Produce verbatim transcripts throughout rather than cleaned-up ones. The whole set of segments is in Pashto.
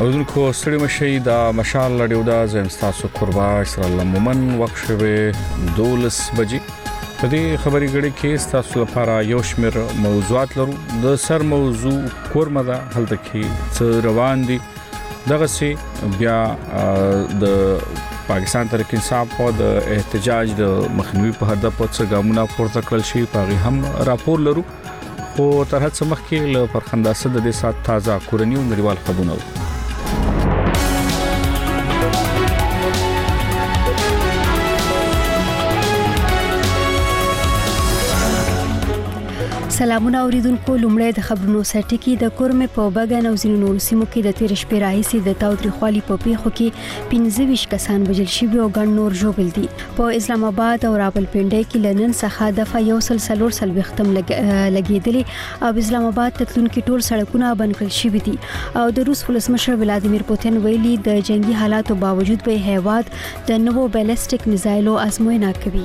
اوردونکو ستړي مشي دا مشال لړیو دا زم تاسو قربا سره لمن وخت شوه دولس بجې په دې خبري غړي کې تاسو لپاره یو شمېر موضوعات لرو د سر موضوع کورمه ده هلته کې څه روان دي دغه سي بیا د پاکستان تحریک انصاف او د احتجاج د مخنیوي په هدف په څه ګامونه پورته کړل شي په هم راپور لرو او تر هڅه مخکې له فرخنداسه د دې سات تازه کورنیو نړیوال خبرونه سلامونه اوریدونکو لومړی د خبرونو سرټکی د کورمه په بغن او زینو نور سیمو کې د تیر شپې راهیسي د تاوتریخوالي په پیښو کې پنځه ویشت کسان وژل شوي او ګڼ نور ژوبل دي په اسلام آباد او راولپنډي کې لنن څخه د یو سل سلور سل وختم لګیدلې او اسلام آباد تلونکو ټول سړکونه بند کړل شوي دي او د روس ولسمشر ولادیمیر پوتین ویلي د جنگي حالاتو باوجود به هیواد د نوو بیلسټیک میزایلو ازموینه کوي.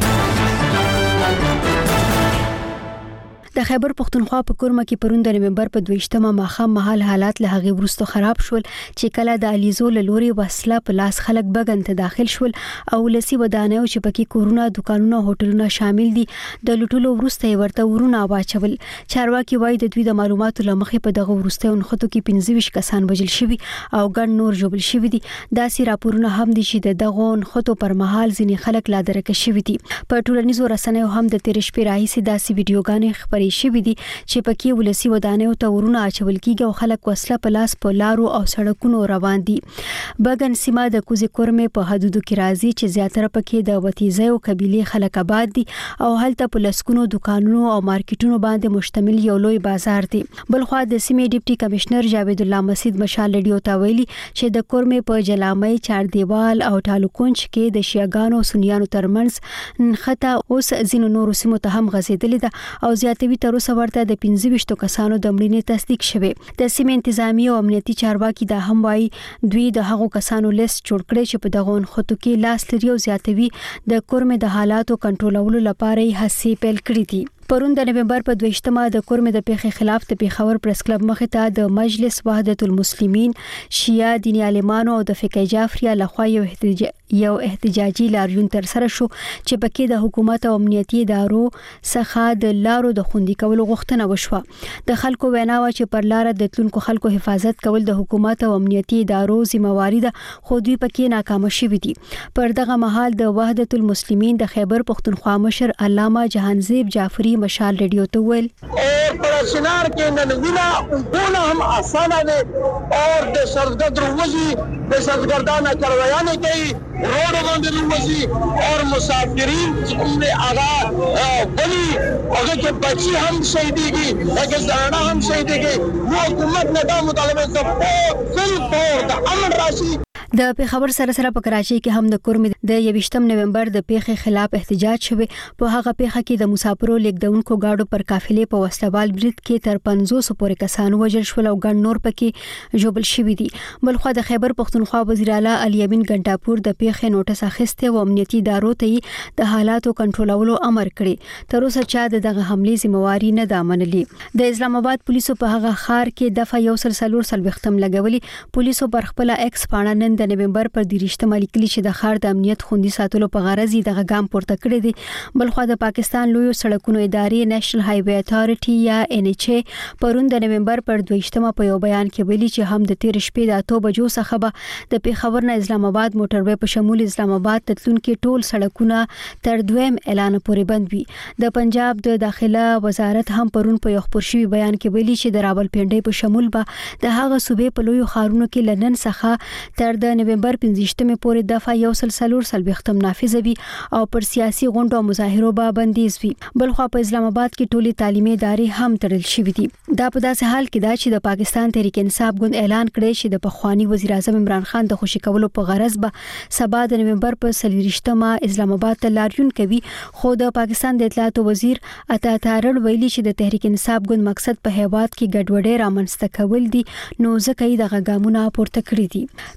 د خیبر پختونخوا په کورمه کې پروند د نومبر په دویشتمه ماخام محل حالات له هغه ورستو خراب شول چې کله د الیزو لوري وسله په لاس خلک بغن ته داخل شول او لسی ودانیو چې پکې کورونه دکانونه هوټلونه شامل دي د لټولو ورسته ورته ورونه واچول. چارواکي وایي د دوی د معلوماتو لمخې په دغه ورسته انخته کې پنځه ویشت کسان وژل شوي او ګڼ نور ژوبل شوي دي. داسې راپورونه هم دي چې د دغه انخته پر مهال ځینې خلک لا درک شوي دي. په ټولنیزو رسنیو هم د تیر شپې راهیسي داسې ویډیوګانې خبرې شوي دي چې پکې ولسی ودانیو ته ورونه اچول کیږي او خلک وسله په لاس په لارو او سړکونو روان دي. بغن سیمه د کوزي کورمه په حدودو کې راځي چې زیاتره پکې د وتیزه او قبيله خلک آباد دي او هلته په لسکونو دکانونو او مارکیټونو باندې مشتمل یو لوی بازار دی. بلخو د سیمې ډیپټي کمشنر جاوید الله مسید مشال لډیو ته ویلي چې د کورمه په جلامي چار دیوال او ټالوکونج کې د شیعاګانو سنیانو ترمنځ نخته اوس زینو نور سیمو ته هم غزیدلې ده او زیاتوي تر اوسه ورته د پنځه ویشت کسانو د مړینې تصدیق شوه. د سیمې انتظامی او امنیتي چارواکي دا هم وایي دوی د هغو کسانو لیست جوړ کړي چې په دغه خطو کې لاس لري او زیاتوي د کورمه د حالاتو کنټرولولو لپاره یې هڅې پیل کړې دي. پرون د نومبر په دویشتمه د کورمه د پیښې خلاف د پیښور پریس کلب مخې ته د مجلس وحدت المسلمین شیعه دیني عالمانو او د فقيه جعفریه لخوا یو احتجاج یو احتجاجي لاریون تر سره شو چې پکې د حکومت او امنیتي ادارو څخه د لارو د خوندي کولو غوښتنه وشوه. د خلکو ویناوه چې پر لار د تلونکو خلکو حفاظت کول د حکومت او امنیتي ادارو ذمہواری ده خو دوی پکې ناکام شوي دي. پر دغه مهال د وحدت المسلمین د خیبر پختونخوا مشر علامه جهانزیب جعفری مشال ریډیو ته ویل اور پر سنار کې ننوینا اونونه هم آسانه ده اور د سرګدر وزي د سرګردانه کرویانه کوي روډ باندې وزي اور مسافرین څومره اغا بلی هغه کې بچي هم شهیدېږي هغه زنانه هم شهیدېږي نو حکومت نه دا مطالبه کوي فل فور د امن راشي. د پیښور سره سره په کراچۍ کې هم د کورمه د یویشتم نومبر د پیښې خلاف احتجاج شوه. په هغه پیښه کې د مسافرو لیکدونکو گاډو پر قافلې په وسلوال برید کې تر پنځوس پورې کسان وژل شول او ګڼ نور پکې ژوبل شوي دي. بلخو د خیبر پختونخوا وزیر اعلی علي امین ګنټاپور د پیښې نوټس اخیسته او امنیتي ادارو ته د حالاتو کنټرولولو امر کړی. تر اوسه چا دغه حملې ذمہواری نه ده منلې. د اسلام آباد پولیسو په هغه خار کې دفعه یو سل سلور سل وختم لګولي. پولیسو پر خپل ایکس پاڼه نن د نومبر پر دیرشتمه لیکلي چې د خار د امنیت خوندي ساتلو په غرض دغه ګام پورته کړی دی. بلخو د پاکستان لوی سړکونو ادارې نېشنل های وی اتھارټي یا ان ایچ ای پرون د نومبر پر دویشتمه په یو بیان کې ویلي چې هم د تیر شپې د اته بجو څخه به د پیښور نه اسلام آباد موټروي په شمول اسلام آباد تلونکو ټول سړکونه تر دویم اعلان پورې بند وي. د پنجاب د داخله وزارت هم پرون په یو خبرشي بیان کې ویلي چې د راولپنډي په شمول به د هغه صوبې په لوی خارونو کې لنن څخه تر د نومبر پنځشتمه پورې دفعه یو سل سلور سل وختم نافذ وي او پر سیاسي غونډو او مظاهرو به بندیز وي. بلخو په اسلام آباد کې ټولي تعلیمي ادارې هم تړل شوې دي. دا په داسې حال کې دا چې د پاکستان تحریک انصاف ګوند اعلان کړی چې د پخوانی وزیر اعظم عمران خان د خوشی کولو په غرض به سبا د نومبر په سلیریشتمه اسلام آباد ته لاریون کوي. خو د پاکستان د اطلاعات وزیر عطا تارړ ویلي چې د تحریک انصاف ګوند مقصد په هیواد کې ګډوډي رامنځته کول دي نو ځکه یې دغه ګامونه پورته کړی دي. تاسو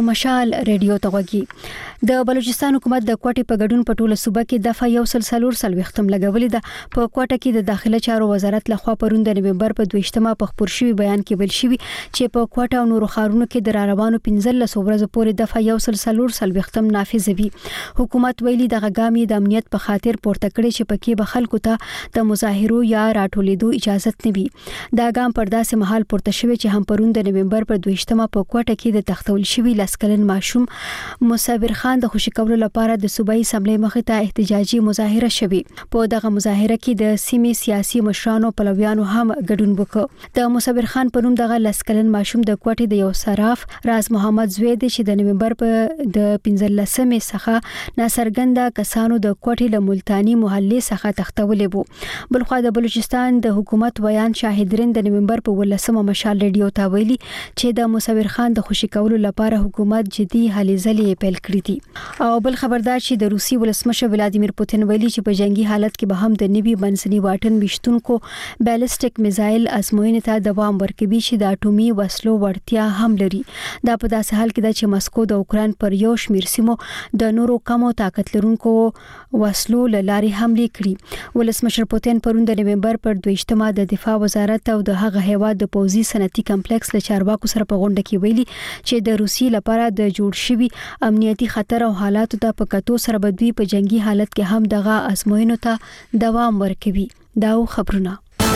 مشال ریډیو توغږی د بلوچستان حکومت د کوټې په ګډون په ټوله صوبه کې دفعه یو سل سلور سل وختم لګولې ده. په کوټه کې د داخله چارو وزارت لخوا پرون د نومبر په دویشتمه په خبر شوی بیان کې ویل شوی چې په کوټه او نورو ښارونو کې د راروانو پنځه لس ورځې پورې دفعه یو سل سلور سل وختم نافذ وي. حکومت ویلي د غاګامي د امنیت په خاطر پورته کړي چې پکې به خلکو ته د مظاهرو یا راټولېدو اجازه نه وي. دا ګام پر داسې مهال پورته شوی چې هم پرون د نومبر په دویشتمه په کوټه کې د تختول شوی لسکلن ماشوم مصابر خان د خوشی کولو لپاره د صوبایي اسمبلی مخې ته احتجاجي مظاهره شوی. په دغه مظاهره کې د سیمې سیاسي مشرانو پلویانو هم ګډون وکړ. د مصابر خان په نوم دغه لسکلن ماشوم د کوټې د یو صراف راز محمد زوی دی چې د نومبر په د پنځلسمې څخه ناڅرګنده کسانو د کوټې له ملتانی محلې څخه تختولې وو. بلخو د بلوچستان د حکومت ویان شاهدرین د نومبر په ولسمه مشال ریډیو ته ویلي چې د مصابر خان د خوشی کولو لپاره حکومت جدي هلې ځلې پیل کړې دي. او بل خبردار چې د روسي ولسمشر ولادیمیر پوتین ویلي چې په جنگي حالت کې به هم د نوي منځني واټن وشتونکو بیلسټیک میزایل ازموینې ته دوام ورکوي چې د اټومي وسلو وړتیا هم لري. دا په داسې حال کې ده چې مسکو د اوکران پر یو شمېر سیمو د نورو کمو طاقت لرونکو وسلو له لارې حمله کړې. ولسمشر پوتین پرون د نومبر پر دویشتمه د دفاع وزارت او د هغه هیواد د پوځي صنعتي کمپلیکس له چارواکو سره په غونډه کې ویلي چې د روسي لپاره د جوړ شوي امنیتي خطر او حالاتو ته په کتو سره به دوی په جنگي حالت کې هم دغه ازموینو ته دوام ورکوي. دا خبرونه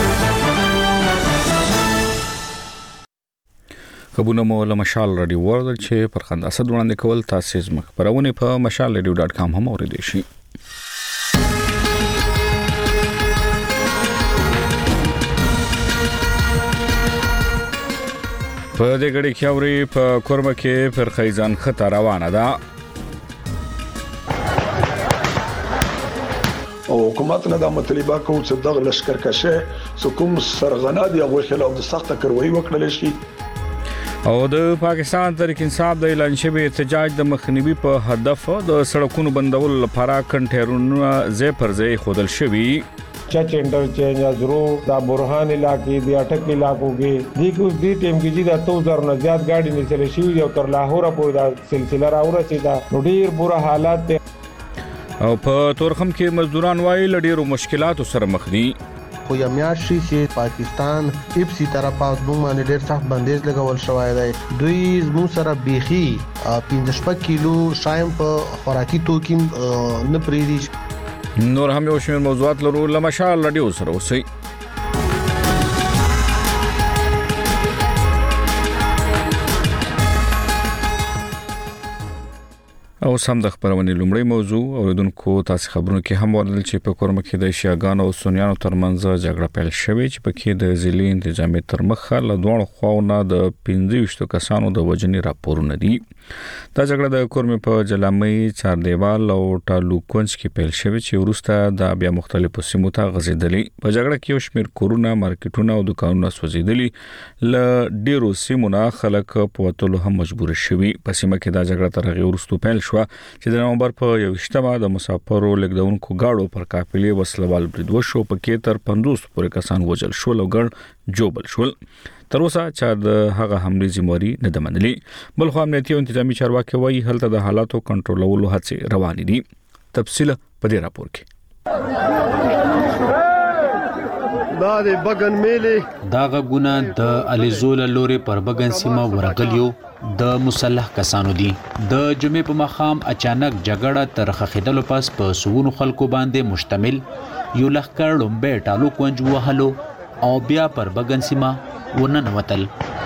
خبرونه مو له مشال رادیو ورل چې پر خند اسد وړاندې کول تاسو زموږ خبرونه په مشال رادیو ډاټ کام هم اوریدئ شئ. په دې غړي کې اوري په کورمه کې پر خیزان خطر روانه ده او حکومت نه د مطالبه کوي چې دغه لشکرکشه کوم سرغنا دی او خلاف د سخت کاروایی وکړل شي. او د پاکستان تحریک انصاف د اعلان شوی احتجاج د مخنیوي په هدف د سړکونو بندولو لپاره کنټینرونه ځای پر ځای خودل شوی. چچ انټرچینج ازرو دا برهان علاقې دی اٹک علاقو کې دی کوم دی ټیم کې چې دا تو زر نه زیات گاډي نه چلے شي او تر لاهور پورې دا سلسله راورسیدا نو ډیر بوره حالات دي. او په تورخم کې مزدوران وايي لډیرو مشکلاتو سره مخ دي. خو یا میاشي چې پاکستان ایپسی طرفه موږ باندې ډېر سخت بندیز لګول شوی دی. دوی زموږ سره بيخي پنځه شپږ کیلو شایم په خوراکي توکي نه پریدي. نور هم یو شمېر موضوعات لرو له مشال رادیو سره اوسئ. او سم د خبرونې لومړی موضوع اوریدونکو تاسو خبرونه کې هم ورل چې په کورمه کې د شیاګانو او سنیانو ترمنځ جګړه پیل شوې چې پکې د ځلې انتظامی تر مخه له دوه خواونه د پنځه ویشت کسانو د وژنې راپورونه دي. دا جګړه د کورمه په جلامي چاردیوال او ټالوکونج کې پیل شوې چې وروسته د بیا مختلفو سیمو ته غځېدلې. په جګړه کې یو شمېر کورونه، مارکیټونه او دکانونه سوځېدلي. ل ډیرو سیمو نه خلک په وتلو هم مجبور شوي. په سیمه کې دا جګړه تر هغه وروسته پیل چې د نومبر په یوشتمه د مسافرو لیکدونکو گاډو پر قافلې وسلوال برید وشو. په کې تر پنځوس پورې کسان وژل شول او ګڼ جوبل شول. تر اوسه چې د هغه حملې ذمہواری نه ده منلې. بل خو امنیتي او انتظامی چارواکي وایي هلته د حالاتو کنټرولولو هڅې روانې دي. تفصیل په دې راپور کې. دا د بغن میلې دا غونه د الیزول لوري پر بغن سیمه ورغلیو د مسلح کسانو دي. د جمعې په مخام اچانک جګړه تر خخیدلو پس په سونو خلکو باندې مشتمل یو لخر لومبه ټالو کونج وهلو او بیا پر بغن سیمه ورننوتل.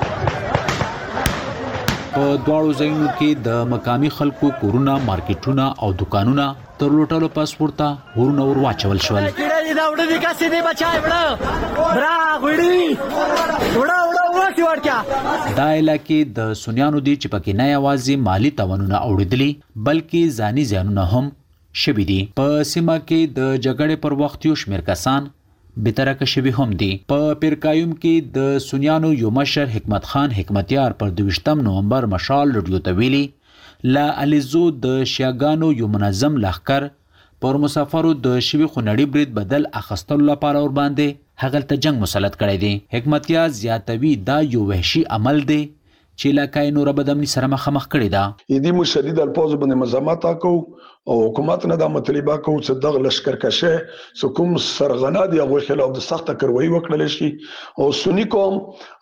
په دواړو ځایونو کې د مقامی خلکو کورونه، مارکیټونه او دکانونه تر لوټلو پس ورته ورونه ور واچول شول. دا وړه دي کسې دی بچای وړه برا غړي وړه وړه وړه ورکا. دا علاقې د سنیانو دي چې پکې نه یوازې مالی تاوانونه اوریدلي بلکې ځاني زیانونه هم شوي دي. په سیمه کې د جګړې پر وخت یو شمېر کسان بترکه شوي هم دي. په پیرکایم کې د سنیانو یو مشر حکمت خان حکمتیار پر دویشتم نومبر مشال رډیو ته ویلي لا الیزو د شیاګانو یو منظم لښکر پر مسافرو د شوي خونړي برید بدل اخستلو لپاره ور باندې هغه ته جنگ مسلط کړی دی. حکمتیار زیاتوي دا یو وحشي عمل دی چې علاقې نور بدامني سره مخامخ کړي ده. دې مو شدید الفاظ باندې مزامات کو او حکومت نه د مطالبه کو چې دغه لشکرکشه سکوم سرغنا دی او خلاف د سخت کاروایی وکړل شي او سنی قوم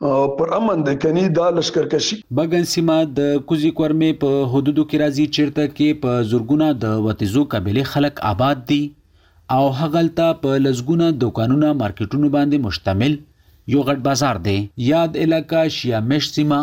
پر امن د کني د لشکرکشي. بغن سیمه د کوزي کورمې په حدودو کې راځي چیرته کې په زورګونه د وتیزو قبيله خلک آباد دي او هغلته په لزګونه دکانونه مارکیټونو باندې مشتمل یو غټ بازار دی. یاد علاقہ شیامش سیمه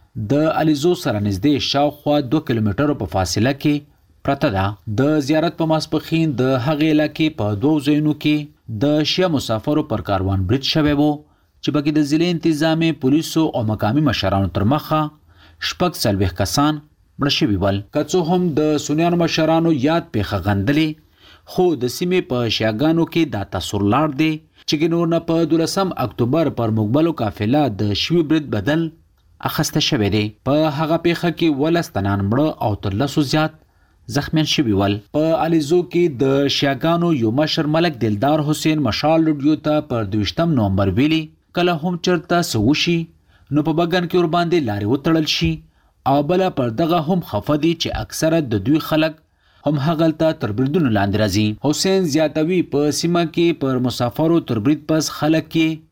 د الیزو سره نږدې شاوخوا دوه کیلومترو په فاصله کې پرته ده. د زیارت په ماسپخین د هغې علاقې په دوو ځایونو کې د شیعه مسافرو پر کاروان برید شوی وو چې پکې د ضلع انتظامي پولیسو او مقامي مشرانو تر مخه شپږ څلوېښت کسان مړه شوي ول. که څه هم د سنیانو مشرانو یاد پیښه غندلې خو د سیمې په شیعاګانو کې دا تاثر لاړ دی چې نور نه په دولسم اکتوبر پر مقبلو قافله د شوي برید بدل اخسته شوی دی. په هغه پیښه کې ولس تنان مړه او تر لسو زیات زخمیان شوي ول. په الیزو کې د شیعاګانو یو مشر ملک دلدار حسین مشال لډیو ته پر دویشتم نومبر ویلي کله هم چرته څه وشي نو په بګن کې ور باندې لارې وتړل شي او بله پر دغه هم خفه دي چې اکثره د دوی خلک هم هغلته تر بریدونو لاندې راځي. حسین زیاتوي په سیمه کې پر مسافرو تر برید پس خلک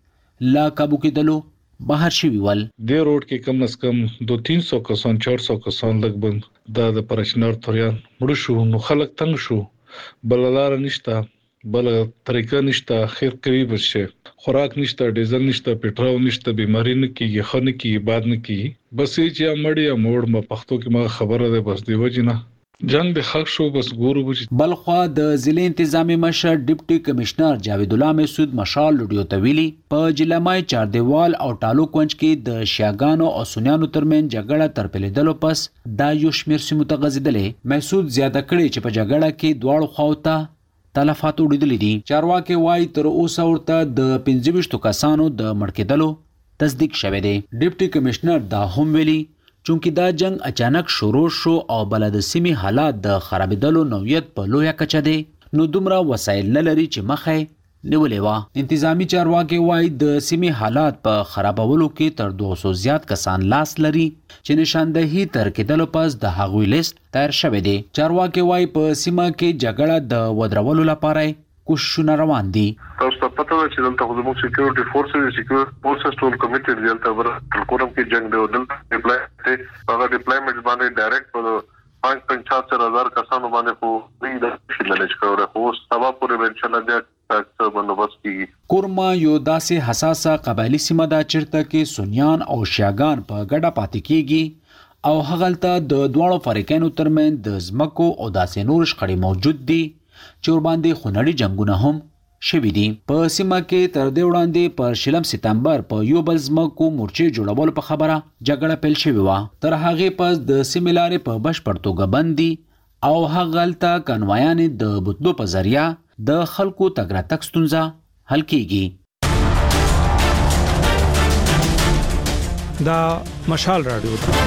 کې لا قابو کېدلو بهر شوي ول. دې روډ کې کم از کم دو تین سو کسان چار سو کسان لګ بند دا د پرچنار توریان مړ شو نو خلک تنگ شو بل لار نشته بل طریقه نشته خیر کوي بشه خوراک نشته ډیزل نشته پټرول نشته بیماری نه کیږي خنه کیږي باد نه کیږي بس چې امړی موړ ما پښتو کې ما خبره ده بس دی وجنه جنگ د خلک شو بس ګورو بچ. بلخوا د ضلع انتظامی مشر ډیپټي کمشنر جاوید الله مسعود مشال لډیو ته ویلي په جلمای چاردیوال او ټالو کونج کې د شیعاګانو او سنیانو ترمن جګړه تر پیلیدلو پس دا یو شمیر سیمو ته غځېدلې. مسعود زیاته کړي چې په جګړه کې دواړو خواوته تلفات وړیدلې دي. چارواکي وایي تر اوسه ورته د پنځه ویشتو کسانو د مړ کېدلو تصدیق شوی دی. ډیپټي کمشنر دا هم ویلي چونکی دا جنگ اچانک شروع شو او بل د سیمې حالات د خرابېدلو نوعیت په لویه کچه دی نو دومره وسایل نه لري چې مخه نیولې وه. انتظامی چارواکي وایي د سیمې حالات په خرابولو کې تر دوه سوه زیات کسان لاس لري چې نشاندهي تر کېدلو پس د هغوی لیست تیار شوی دی. چارواکي وایي په سیمه کې جګړه د ودرولو لپاره کوششونه روان دي. تاسو ته پته ده چې دلته زموږ سکیورټي فورسز سکیورټي فورسز ټول کمیټډ دي دلته ورته کوم کې جنگ دی دلته ډیپلای هغه ډیپلایمنټ باندې ډایرکټ په پانچ پنځه هزار کسانو باندې خو دې د شلنج کوي خو سبا پورې انشاء الله د بندوبست کیږي. کورما یو داسې حساسه قبایلی سیمه ده چیرته کې سنیان او شیعاګان په ګډه پاتې کیږي او هغلته د دواړو فریقینو ترمن د ځمکو او داسې نور شخړې موجود دي چې ور باندې خونړي جنگونه هم شوي دي. په سیمه کې تر دې وړاندې پر شلم سپتمبر په یو بل ځمکو مورچې جوړولو په خبره جګړه پیل شوې وه. تر هغې پس د سیمې لارې په بشپړ توګه بند دي او هغلته کنوایانې د بوتلو په ذریعه د خلکو تګ راتګ ستونزه حل کیږي. دا مشال رادیو ده.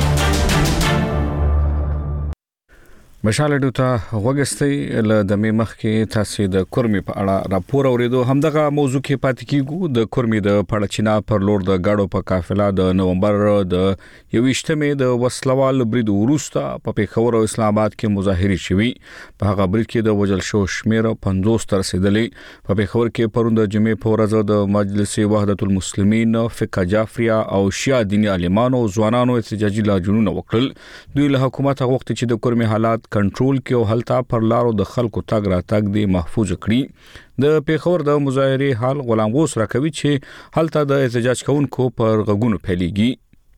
مشال رادیو ته وګستئ له دمه مخ کې تاسو د کورمي په اړه راپور اوریدو. همدغه موضوع کې پاتې کیږو. د کورمي د پړچینا پر لور د گاډو په قافله د نومبر د یويشتمې د وسلوال برید وروسته په پیښور او اسلام آباد کې مظاهره شوي. په هغه برید کې د وجل شو شمیر پنځوس تر رسیدلې. په پیښور کې پروند جمعې په ورځ د مجلس وحدت المسلمین فقہ جعفریه او شیعه دیني عالمانو او ځوانانو احتجاجي لاجونونه وکړل. دوی له حکومت هغه وخت چې د کورمي حالات کنټرول کې او هلته پر لارو د خلکو تګ راتګ دی محفوظ کړي. د پیښور د مظاهره حال غلام غوث راکوي چې هلته د احتجاج کوونکو پر غږونو پھیلیږي.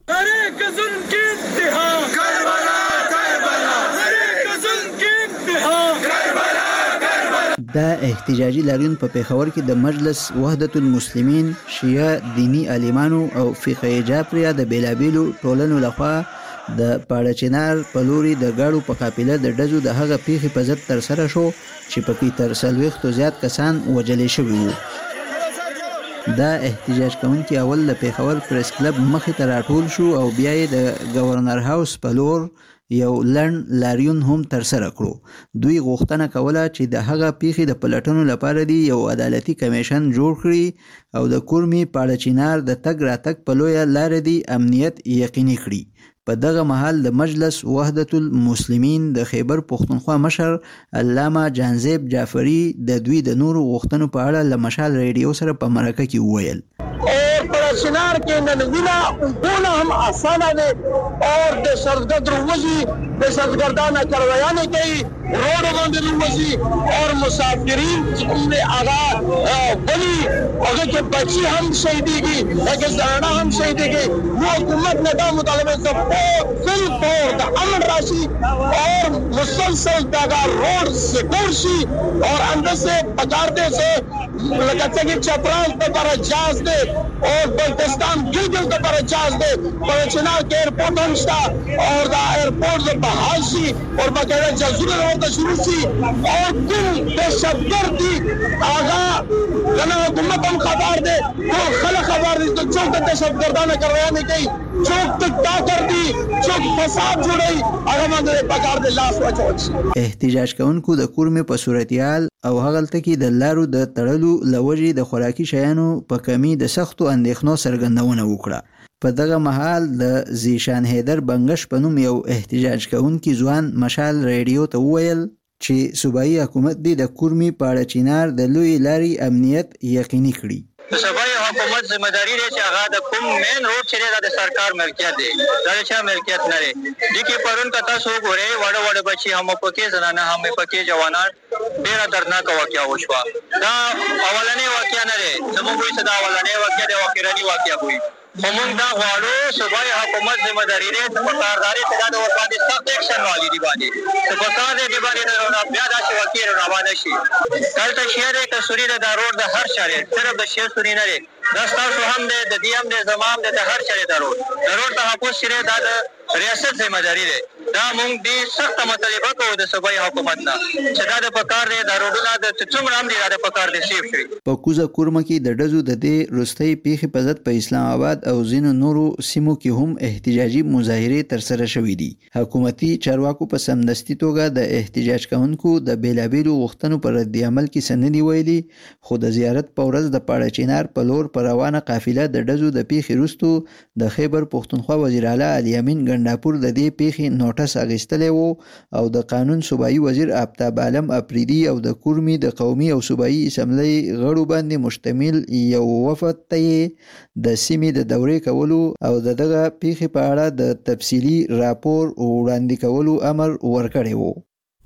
دا احتجاجي لاریون په پیښور کې د مجلس وحدت المسلمین شیعه دینی عالمانو او فقہ جعفریه د بیلابیلو ټولنو لخوا د پاړچینار په لوري د گاډو په قافله د ډزو د هغه پیښې په ضد تر سره شو چې پکې تر څلوېښتو زیات کسان وژل شوي وو. دا احتجاج کوونکي اول د پیښور پریس کلب مخې ته راټول شو او بیا یې د گورنر هاوس په لور یو لړن لاریون هم ترسره کړو. دوی غوښتنه کوله چې د هغه پیښې د پلټنو لپاره دی یو عدالتي کمیشن جوړ کړي او د کورمي پاړه چینار د تګ راتګ په لویه لار دی امنیت یقیني کړي. په دغه مهال د مجلس وحدت المسلمین د خیبر پښتونخوا مشر علامه جانزیب جعفری د دوی د نورو غوښتنو په اړه له مشال ریډیو سره په مرکه کې وویل. और पड़ोसिनार के ननवीना उनकोना हम आसाना ने और दहशतगर्द रुवजी दहशतगर्दाना करवायाने कई रोड बंद रुवजी और मुसाफिरीन ने आगा बनी अगर के बच्ची हम शहीदी की लेकिन जराना हम शहीदी की वो हुकूमत ने का मुतालबे से फिल तौर अमन राशि और मुसलसल दागा रोड से कुर्सी और अंदर से पकारते से लगता कि चपरास पे पर जाज दे और बल्तिस्तान गिलगिल के पर जाज दे पड़ोसिनार के एयरपोर्ट हमस्ता और दा एयरपोर्ट से बहाल सी और बकायदा जजूर होता शुरू सी और कुल दहशतगर्दी आगा जना हुकूमत हम खबर दे तो खला खबर दी तो चौक दहशतगर्दाना करवाने गई चौक तक का कर दी चौक फसाद जुड़ई अगर मंदे पकार दे लाश वचोच احتجاج کوونکو د کورمې په صورتیال او هغلته کې د لارو د تړلو لوجې د خوراکي شیانو په کمی د سختو اندېښنو څرګندونه وکړه. په دغه مهال د زیشان حیدر بنگش په نوم یو احتجاج کوونکي ځوان مشال ریډیو ته وویل چې صوبایي حکومت دې د کورمې پاړه چینار د لوی لاري امنیت یقیني کړي. د صوبایي حکومت ذمہ داری دی چې هغه د کوم مین روډ چې د سرکار ملکیت دی دا چې ملکیت نه لري د کی پرون کتا سو ګوري وړ وړ بچي هم پکې زنانه هم پکې جوانان ډیر دردناک واقعیا وشو. دا اولنې واقعیا نه دی زموږ وې صدا اولنې واقعیا د واقعي واقعیا وي موږ دا غواړو صوبایي حکومت ذمہ داری دی چې پکارداري ته د ورپاندې سخت اکشن والی دی باندې چې پکار دی باندې نه بیا دا چې واقعي روانه شي. کله شهر کې سوري د روډ د هر شهر صرف د شهر سوري نه دی دا تاسو هم د دې هم د زمام د هر شهر د روډ د روډ ته تاسو شری د ریاست ذمہ داری دی دا موږ دې سخت مطالبه کوو د صوبایي حکومت نه چې دا د پکار دی د روډونو د څومره هم دی د پکار دی سیف شي. په کوزه کورمه کې د ډزو د دې رستۍ پیښې په ضد په اسلام آباد او ځینو نورو سیمو کې هم احتجاجي مظاهرې ترسره شوې دي. حکومتي چارواکو په سمدستي توګه د احتجاج کوونکو د بیلابیلو غوښتنو پر رد عمل کې سندې ویلي خو د زیارت په ورځ د پاړه چینار په لور پر روانه قافله د ډزو د پیښې وروسته د خیبر پښتونخوا وزیر اعلی علي امین ګنداپور د دې پیښې نوټس اخیستلی وو او د قانون صوبایي وزیر آفتاب عالم اپریدي او د کورمي د قومي او صوبایي اسمبلی غړو باندې مشتمل یو وفد ته د سیمې د دورې کولو او د دغه پیښې په اړه د تفصیلي راپور وړاندې کولو امر ورکړی وو.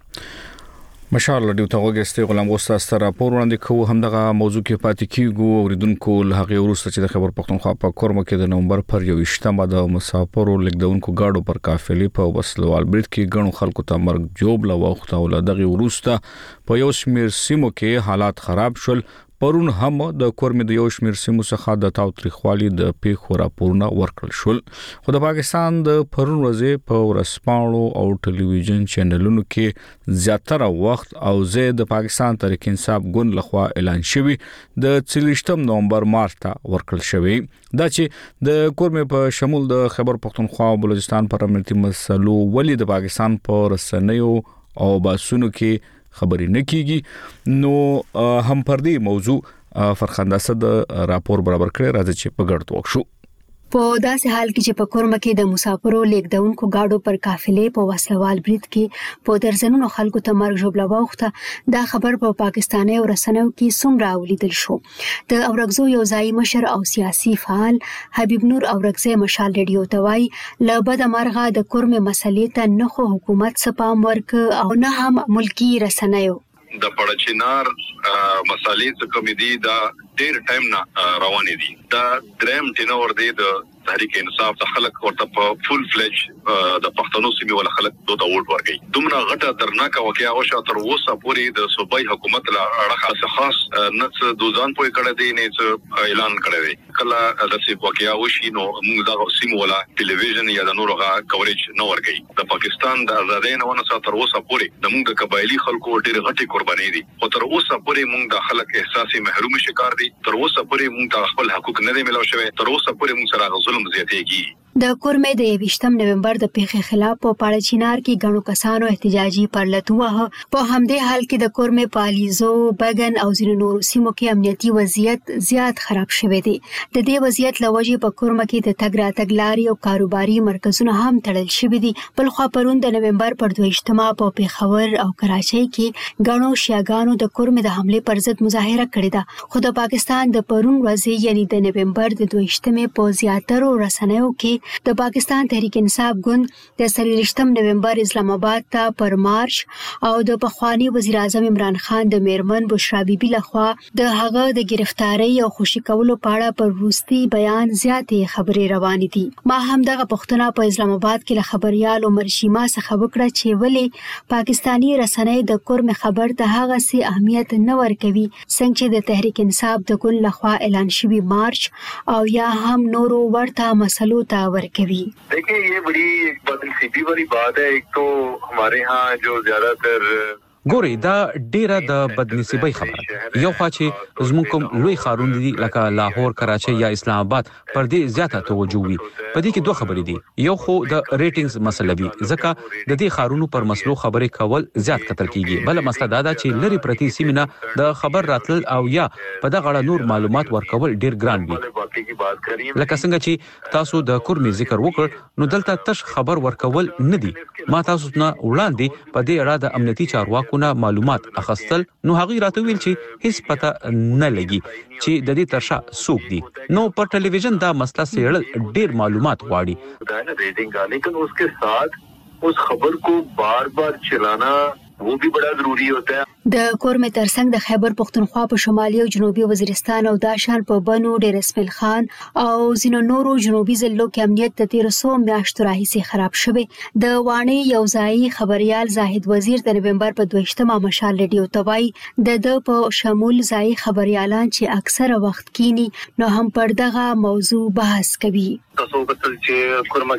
مشال رادیو ته وګورئ غلام غوستا ستر راپور وړاندې کوو همدغه موضوع کې پاتې کیږو اوریدونکو له هغه وروسته چې د خبر پښتونخوا په کورمه کې د نومبر پر یو ویشتمه د مسافرو لیکدونکو گاډو پر قافلې په وسلوال برید کې غنو خلکو ته مرګ جوړ لا وخت او دغه وروسته په یو شمیر سیمو کې حالات خراب شول. پرون هم د کورمې د یو شمیر سیمو څخه د تاوتریخوالي د پیښو راپورونه ورکړل شول خو د پاکستان د پرون ورځې په ورسپاڼو او ټلویزیون چینلونو کې زیاتره وخت او زه د پاکستان تحریک انصاف ګوند لخوا اعلان شوی د څلوېښتم نومبر مارچ ته ورکړل شوی دا چې د کورمې په شمول د خیبر پښتونخوا او بلوچستان پر امنیتي مسلو ولې د پاکستان په رسنیو او باسونو کې خبرې نه کیږي نو هم پر دې موضوع فرخنده صد راپور برابر کړی راځي چې په ګډ توګه شو. په داسې حال کې چې په کورمه کې د مسافرو لیکدونکو گاډو پر قافلې په وسلوال برید کې په درځنونو خلکو ته مرګ ژوبله واوښته دا خبر په پاکستاني او رسنیو کې څومره ولیدل شو. د اورګزو یو ځای مشر او سیاسي فعال حبیب نور اورګزې مشال ریډیو ته وایي له بده مرغه د کورمې مسلې ته نه خو حکومت سپام ورک او نه هم ملکی رسنیو د پړچینار مسالې څخه کوم دي دا ډېر ټایم نه روانې دي دا دریم ټینور دی د تحریک انصاف د خلک ورته په فول فلج د پښتنو سیمې ول خلک دوه ووټ ورکړي دومره غټه درناکه واقعیا او شاته تر اوسه پورې د صوبایي حکومت لا اړه خاص نه دوزان پوي کړی دی نه اعلان کړی دی کله د سی واقعیا وشي نو موږ دا سیمه ولا ټلویزیون یا د نورغه کوریج نه ورکړي د پاکستان د آزادۍ نه ونه تر اوسه پورې د موږ قبایلی خلکو ډېر غټي قرباني دي او تر اوسه پورې موږ د خلک احساسي محروم شکار دي تر اوسه پورې موږ ته خپل حقوق نه دي ملو شوی تر اوسه پورې موږ سره ظلم زیاتېږي د کورمې د یویشتم نومبر د پیښې خلاف په پاړه چینار کې غنو کسانو احتجاجي پرلط وه. په همدې حال کې د کورمې په الیزو، بګن او ځینو نورو سیمو کې امنیتي وضعیت زیات خراب شوی دی. د دې وضعیت لوجې په کورمه کې د تګ راتګ لارې او کاروباري مرکزونه هم تړل شوي دي. بل خو پرون د نومبر پر دویشتمه په پیښور او کراچۍ کې غنو شیعاګانو د کورمې د حمله پر ضد مظاهره کړې ده. خو د پاکستان د پرون ورځې یعنی د نومبر د دویشتمې په زیاترو رسنیو کې د پاکستان تحریک انصاف ګوند د څلوېښتم نومبر اسلام آباد ته پر مارچ او د پخوانی وزیر اعظم عمران خان د میرمن بشرا بیبي لخوا د هغه د گرفتاری او خوشي کولو په اړه پر وروستي بیان زیاتې خبرې روانې دي. ما هم دغه پښتنه په اسلام آباد کې له خبريال عمر شیما څخه وکړه چې ولې پاکستانی رسنۍ د کورم خبر ته هغه سي اهمیت نه ورکوي څنګه چې د تحریک انصاف د ګوند لخوا اعلان شوی مارچ او یا هم نورو ورته مسلو ته ورکوي. देखिए ये बड़ी एक बदनसीबी वाली बात है. एक तो हमारे यहाँ जो ज्यादातर ګوري دا ډیره د بدنصیبۍ خبره. یو خوا چې زموږ کوم لوی ښارونه دي لکه لاهور، کراچۍ یا اسلام آباد پر دې زیاته توجه وي. په دې کې دوه خبرې دي. یو خو د ریټینګز مسله وي ځکه د دې ښارونو پر مسلو خبرې کول زیات کتل کیږي. بل مسله دا ده چې لری پرتی سیمه د خبر راتل او یا په دغه اړه نور معلومات ورکول ډیر ګران وي. لکه څنګه چې تاسو د کورمې ذکر وکړ نو دلته تش خبر ورکول نه دي. ما تاسو نه وړاندې په دې اړه د امنیتي چارواکو معلومات اخستل نو هغه راته ویل چې هیڅ پته نه لګي چې د دې ترشا سوق دي. نو پر ټلویزیون دا مسله سیړل ډیر معلومات غواړي. ریټینګ کا لیکن اس کے ساتھ اس خبر کو بار بار چلانا वो भी बड़ा जरूरी होता है. د کورمې ترڅنګ د خیبر پختونخوا په شمالي او جنوبي وزیرستان او داشان په بنو ډیر اسماعیل خان او ځینو نورو جنوبي ضلعو کې امنیت د تیر څو میاشتو راهیسې خراب شوی. د وانی یو ځای خبريال زاهد وزیر د نومبر په دویشتمه مشال ریډیو توای د د په شمول ځای خبريالان چې اکثره وخت کینی نو هم پر دغه موضوع بحث کوي. تاسو کتل چې کورمه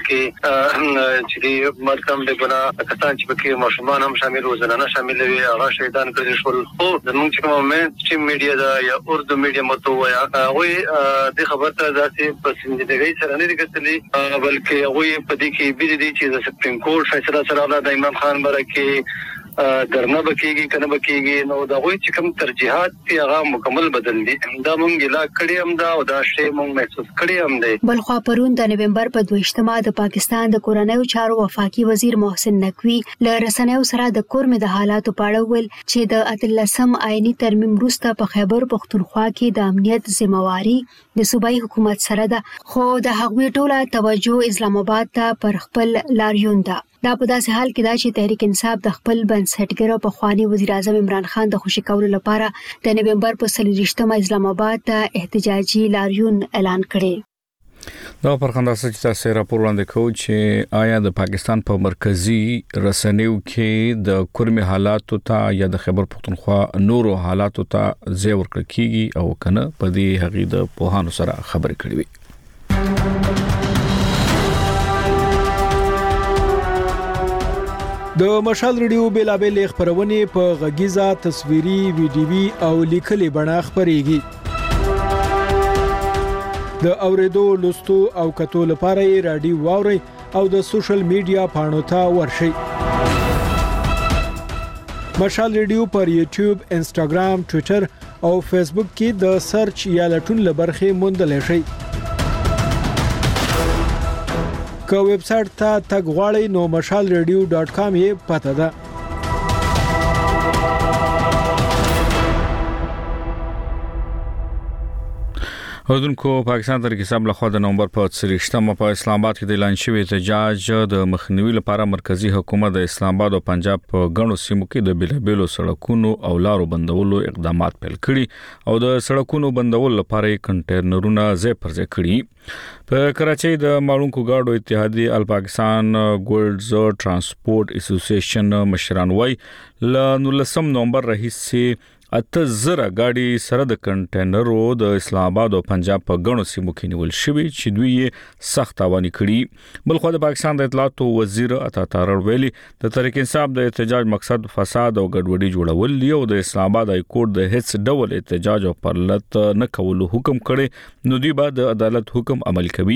کې چې مرکم د بنا کسان چې پکې ماشومان هم شامل وو، زنانه شامل وي، هغه شهیدان کړي شول. خو زموږ چې کوم مین میډیا دا یا اردو میډیا متو ویا هغه د خبر ته ذاتي پسندیدګي سره نه کتلي، بلکې هغه په دې کې بيد دي چې د سپریم کورټ فیصله سره د امام خان برکه درنه بکیږي کنه بکیږي. نو دا وایي چې کوم ترجیحات دی هغه مکمل بدل دي. دا مونږ لا کړی هم دا او دا شی مونږ محسوس کړی هم دی. بل خو پرون د نومبر په دویشتمه د پاکستان د کورنیو چارو وفاقي وزیر محسن نقوی له رسنیو سره د کورمې د حالاتو په اړه ویل چې د اتلسم آئینی ترمیم وروسته په خیبر پختونخوا کې د امنیت ذمہواری د صوبایي حکومت سره ده، خو د هغوی ټوله توجه اسلام آباد ته پر خپل لاریون ده. دا په داسې حال کې دا چې تحریک انصاف د خپل بنسټګر او پخوانی وزیر اعظم عمران خان د خوشي کولو لپاره د نومبر په څلوېښتمه اسلام آباد ته احتجاجي لاریون اعلان کړي. دا پر خندا چې تاسو راپور وړاندې کوئ چې آیا د پاکستان په مرکزی رسنیو کې د کورمې حالاتو ته یا د خیبر پختونخوا نورو حالاتو ته ځای ورکړل کیږي او کنه په دې هغه د پوهانو سره خبرې کړې وي. د مشال ریډیو بیلابل خبرونه په غږیزه تصویري ویډیوي او لیکلي بڼه خبريږي. د اوریدو لوستو او کتو لپاره یې رادیو واوري او د سوشل میډیا پاڼو ته ورشئ. مشال ریډیو پر یوټیوب، انسټاګرام، ټوئیټر او فیسبوک کې د سرچ یا لټون لبرخه موندل شي. که ویب سټ ته تګ غواړئ نو مشال ریډیو ډاٹ کام یې پته ده. اوردونکو پاکستان تر حساب لخوا د نومبر په څلوېښتمه په اسلام آباد کې د اعلان شوی احتجاج د مخنیوي لپاره مرکزی حکومت د اسلام آباد او پنجاب په غنو سیمو کې د بیلابیلو سړکونو او لارو بندولو اقدامات پیل کړي او د سړکونو بندولو لپاره کنټینرونه ځای پر ځای کړي. په کراچۍ د مالونکو گاډو اتحادیه ال پاکستان ګولډز ترانسپورت اسوسییشن مشران وای ل نولسم نومبر راهیسې اته زره گاډي سره د کنټینرو د اسلام آباد او پنجاب په غنو سیمو کې نیول شوی چې دوی یې سخت تاواني کړي. بل خو د پاکستان د اطلاعات وزیر عطا تارړ ویلي د تحریک انصاف د احتجاج مقصد فساد او ګډوډي جوړول دی او د اسلام آباد های کورټ د هیڅ ډول احتجاج او پرلط نه کولو حکم کړي نو دوی به د عدالت حکم عمل کوي.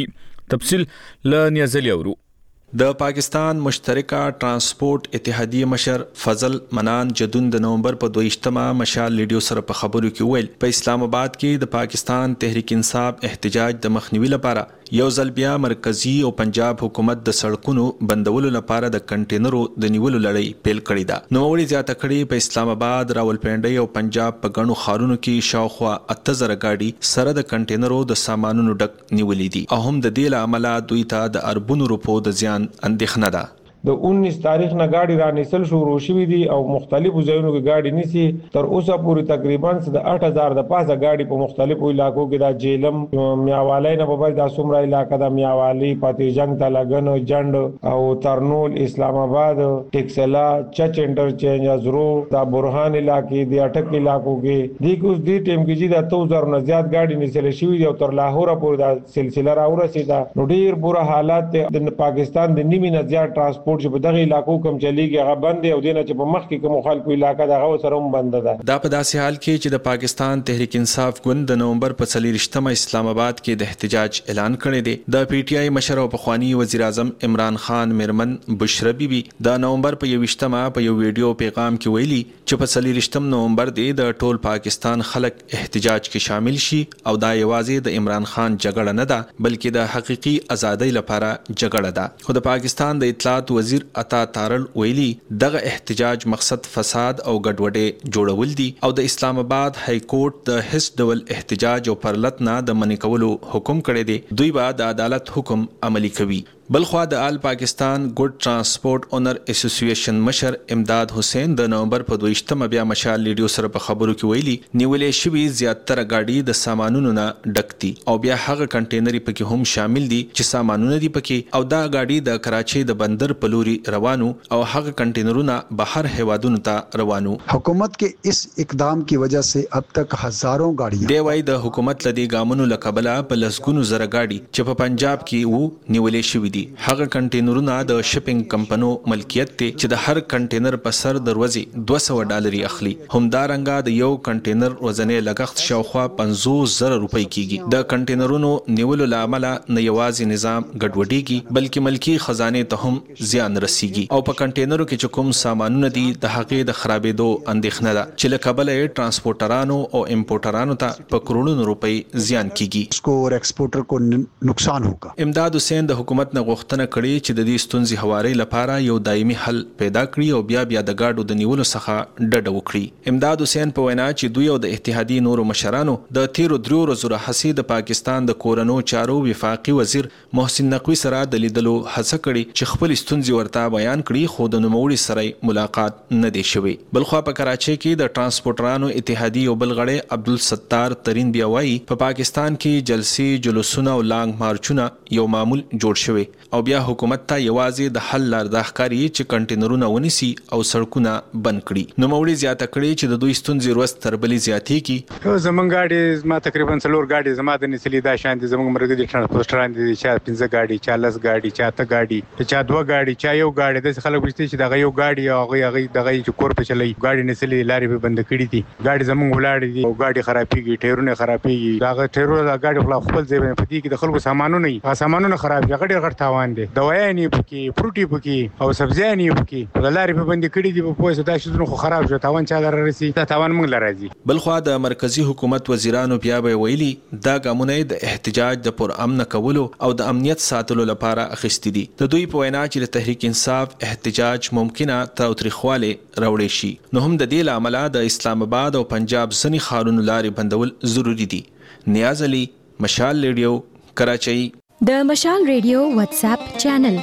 تفصیل ل نیازلی اورو. د پاکستان مشترکه ترانسپورت اتحادیه مشر فضل منان جدون د نومبر په دویشتمه مشال لیډیو سره په خبرو کې ویل په اسلام آباد کې د پاکستان تحریک انصاف احتجاج د مخنیوي لپاره یو ځل بیا مرکزی او پنجاب حکومت د سړکونو بندولو لپاره د کنټینرو د نیولو لړۍ پیل کړې ده. نو وړي زیاته کړي په اسلام آباد، راولپنډي او پنجاب په غنو خارونو کې شاوخوا اته زره گاډي سره د کنټینرو د سامانونو ډک نیولې دي او هم د دې له امله دوی ته د اربونو روپو د زیان اندېښنه ده. د انیس تاریخ نه گاډي را نسل شروع شوې دي او مختلفو ځایونو کې گاډي نسی تر اوسه پورې تقریبا د اټ هزار د پاسه گاډي په مختلفو علاقو کې دا جیلم میاوالی نه په بل د سومره علاقې د میاوالی پاتې جنگ ته لګن جند او ترنول اسلام آباد ټیکسلا چچ انټرچینج ازرو دا برهان علاقې د اټک علاقو کې د کوم دی ټیم کې چې د تو زر نه زیات گاډي نسل شوې دي او تر لاهور پورې دا سلسله را ورسېده. نو ډیر بوره حالات د پاکستان د نیمه نه زیات ترانسپورت چې په دغه علاقو کوم چلیږي هغه بند دی او دینه چې په مخ کې کوم خلکو علاقې دغه سره هم بند ده. دا په داسې حال کې چې د پاکستان تحریک انصاف ګوند د نومبر په څلورشتمه اسلام آباد کې د احتجاج اعلان کړی دی. د پی ټی آی مشر او پخوانی وزیر اعظم عمران خان میرمن بشرا بیبي د نومبر په یوشتمه په یو ویډیو پیغام کې ویلي چې په څلورشتم نومبر دی د ټول پاکستان خلک احتجاج کې شامل شي او دا یوازې د عمران خان جګړه نه ده بلکې د حقيقي ازادۍ لپاره جګړه ده. خو د پاکستان د اطلاعات وزیر عطا تارل ویلي دغه احتجاج مقصد فساد او ګډوډي جوړول دي او د اسلام آباد های کورټ د هیڅ ډول احتجاج او پرلط نه د منې کولو حکم کړی دی. دوی به د عدالت حکم عملی کوي. بلخوا د آل پاکستان ګډ ترانسپورت اونر اسوسییشن مشر امداد حسین د نومبر په دویشتمه بیا مشال لیډیو سره په خبرو کې ویلي نیولې شوی زیاتره گاډي د سامانونو نه ډکتي او بیا هغه کنټینري پکې هم شامل دي چې سامانونه دي پکې او دا گاډي د کراچي د بندر په لوري روانو او هغه کنټینرونه بهر هوادونو ته روانو. حکومت کے اس اقدام کی وجہ سے اب تک ہزاروں گاڑیاں دی وای د حکومت لدی ګامونو لقبله په لسګونو زره گاډي چې په پنجاب کې وو نیولې شوی هغه کنټینرونه د شپینګ کمپنو ملکیت ته چې د هر کنټینر په سر دروازې دوه سوه ډالري اخلي. همدارنګه د یو کنټینر وزنې لګښت شاوخوا پنځوس زره روپۍ کیږي. د کنټینرونو نیولو لامل نه یوازې نظام ګډوډيږي بلکې ملکی خزانه ته هم زیان رسیږي او په کنټینرو کې چې کوم سامانونه دي د هغې د خرابېدو اندېښنه ده چې له کبله ترانسپورټرانو او امپورټرانو ته په کروڑونو روپۍ زیان کیږي. اسکو اور ایکسپورټر کو نقصان ہوگا. امداد حسین د حکومت نه غوښتنه کړې چې د دې ستونزې هواري لپاره یو دایمي حل پیدا کړي او بیا بیا د گاډو د نیولو څخه ډډه وکړي. امداد حسین په وینا چې دوی او د اتحادیې نورو مشرانو د تیرو درو ورځو راهیسې د پاکستان د کورونو چارو وفاقي وزیر محسن نقوی سره د لیدلو هڅه کړې چې خپل ستونزې ورته بیان کړي خو د نوموړي سره ملاقات نه دی شوی. بلخوا په کراچي کې د ترانسپورټرانو اتحادیې او بلغړې عبدالستار ترین بیا وایي په پاکستان کې جلسې جلوسونه او لانګ مارچونه یو معمول جوړ شوی او بیا حکومت ته یوازې د حل لار د ښکاری چې کنټینرونه ونیسي او سړکونه بند کړي. نو موري زیاته کړي چې د دوی ستونزې ورځ تر بلې زیاتې کی. زمونږ گاډي ما تقریبا څلور گاډي زما د نسلی دا شان دي زمونږ مرګ دي ترانسپورټران دي چې پنځه گاډي چالس گاډي چاته گاډي چا دوه گاډي چا یو گاډي د خلک وشته چې دغه یو گاډي او هغه هغه دغه چې کور په چلی گاډي نسلی لارې به بند کړي دي. گاډي زمونږ ولاړ دي او گاډي خرابېږي ټایرونه خرابېږي دغه ټایرونه د گاډي خپل ځای په دې کې د خلکو سامانونه نه سامانونه خراب دي غړي غړ تاوان دي دوايانې پکې فروټي پکې او سبزیانې پکې د لارې په بند کړي دي په پوهه دا شي خو خراب شو تاوان چا لر رسي دا تاوان موږ لراځي. بلخوا د مرکزی حکومت وزیرانو بیا به ویلي دا ګامونه د احتجاج د پر امن کولو او د امنیت ساتلو لپاره اخیستي دي. د دوی په وینا چې د تحریک انصاف احتجاج ممکنه تاوتریخواله راوړي شي نو هم د دې لامل د اسلام آباد او پنجاب ځنی خارونو لارې بندول ضروری دي. نیاز علي مشال ریډیو کراچۍ. د مشال ریډیو واتس اپ چینل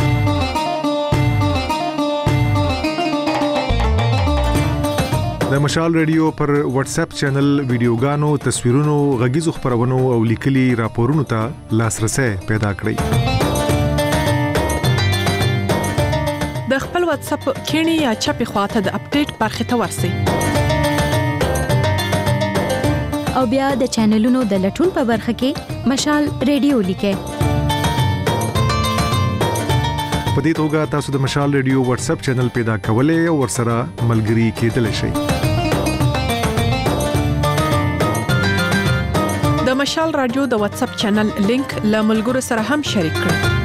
د مشال ریډیو پر واتس اپ چینل ویډیوګانو تصویرونو غږیزو خبرونو او لیکلي راپورونو ته لاسرسي پیدا کړئ. د خپل واتس اپ کینی یا چپی خواته د اپډیټ برخه ته ورسئ او بیا د چینلونو د لټون په برخه کې مشال ریډیو لیکئ. په دې توګه تاسو د مشال ریډیو واتس اپ چینل پیدا کولای او ورسره ملګري کېدلی شئ. د د مشال رادیو د واتس اپ چینل لینک له ملګرو سره هم شریک کړئ.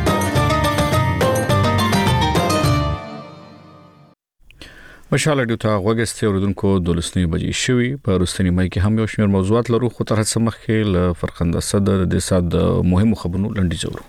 مشال رادیو ته غوږستي اوریدونکو د لسنی بجې شوي په رستنی مې کې هم یو شمېر موضوعات لرو، خو تر هڅه مخکې له فرخنده صدر د سات د مهمو خبرونو لنډی زورو.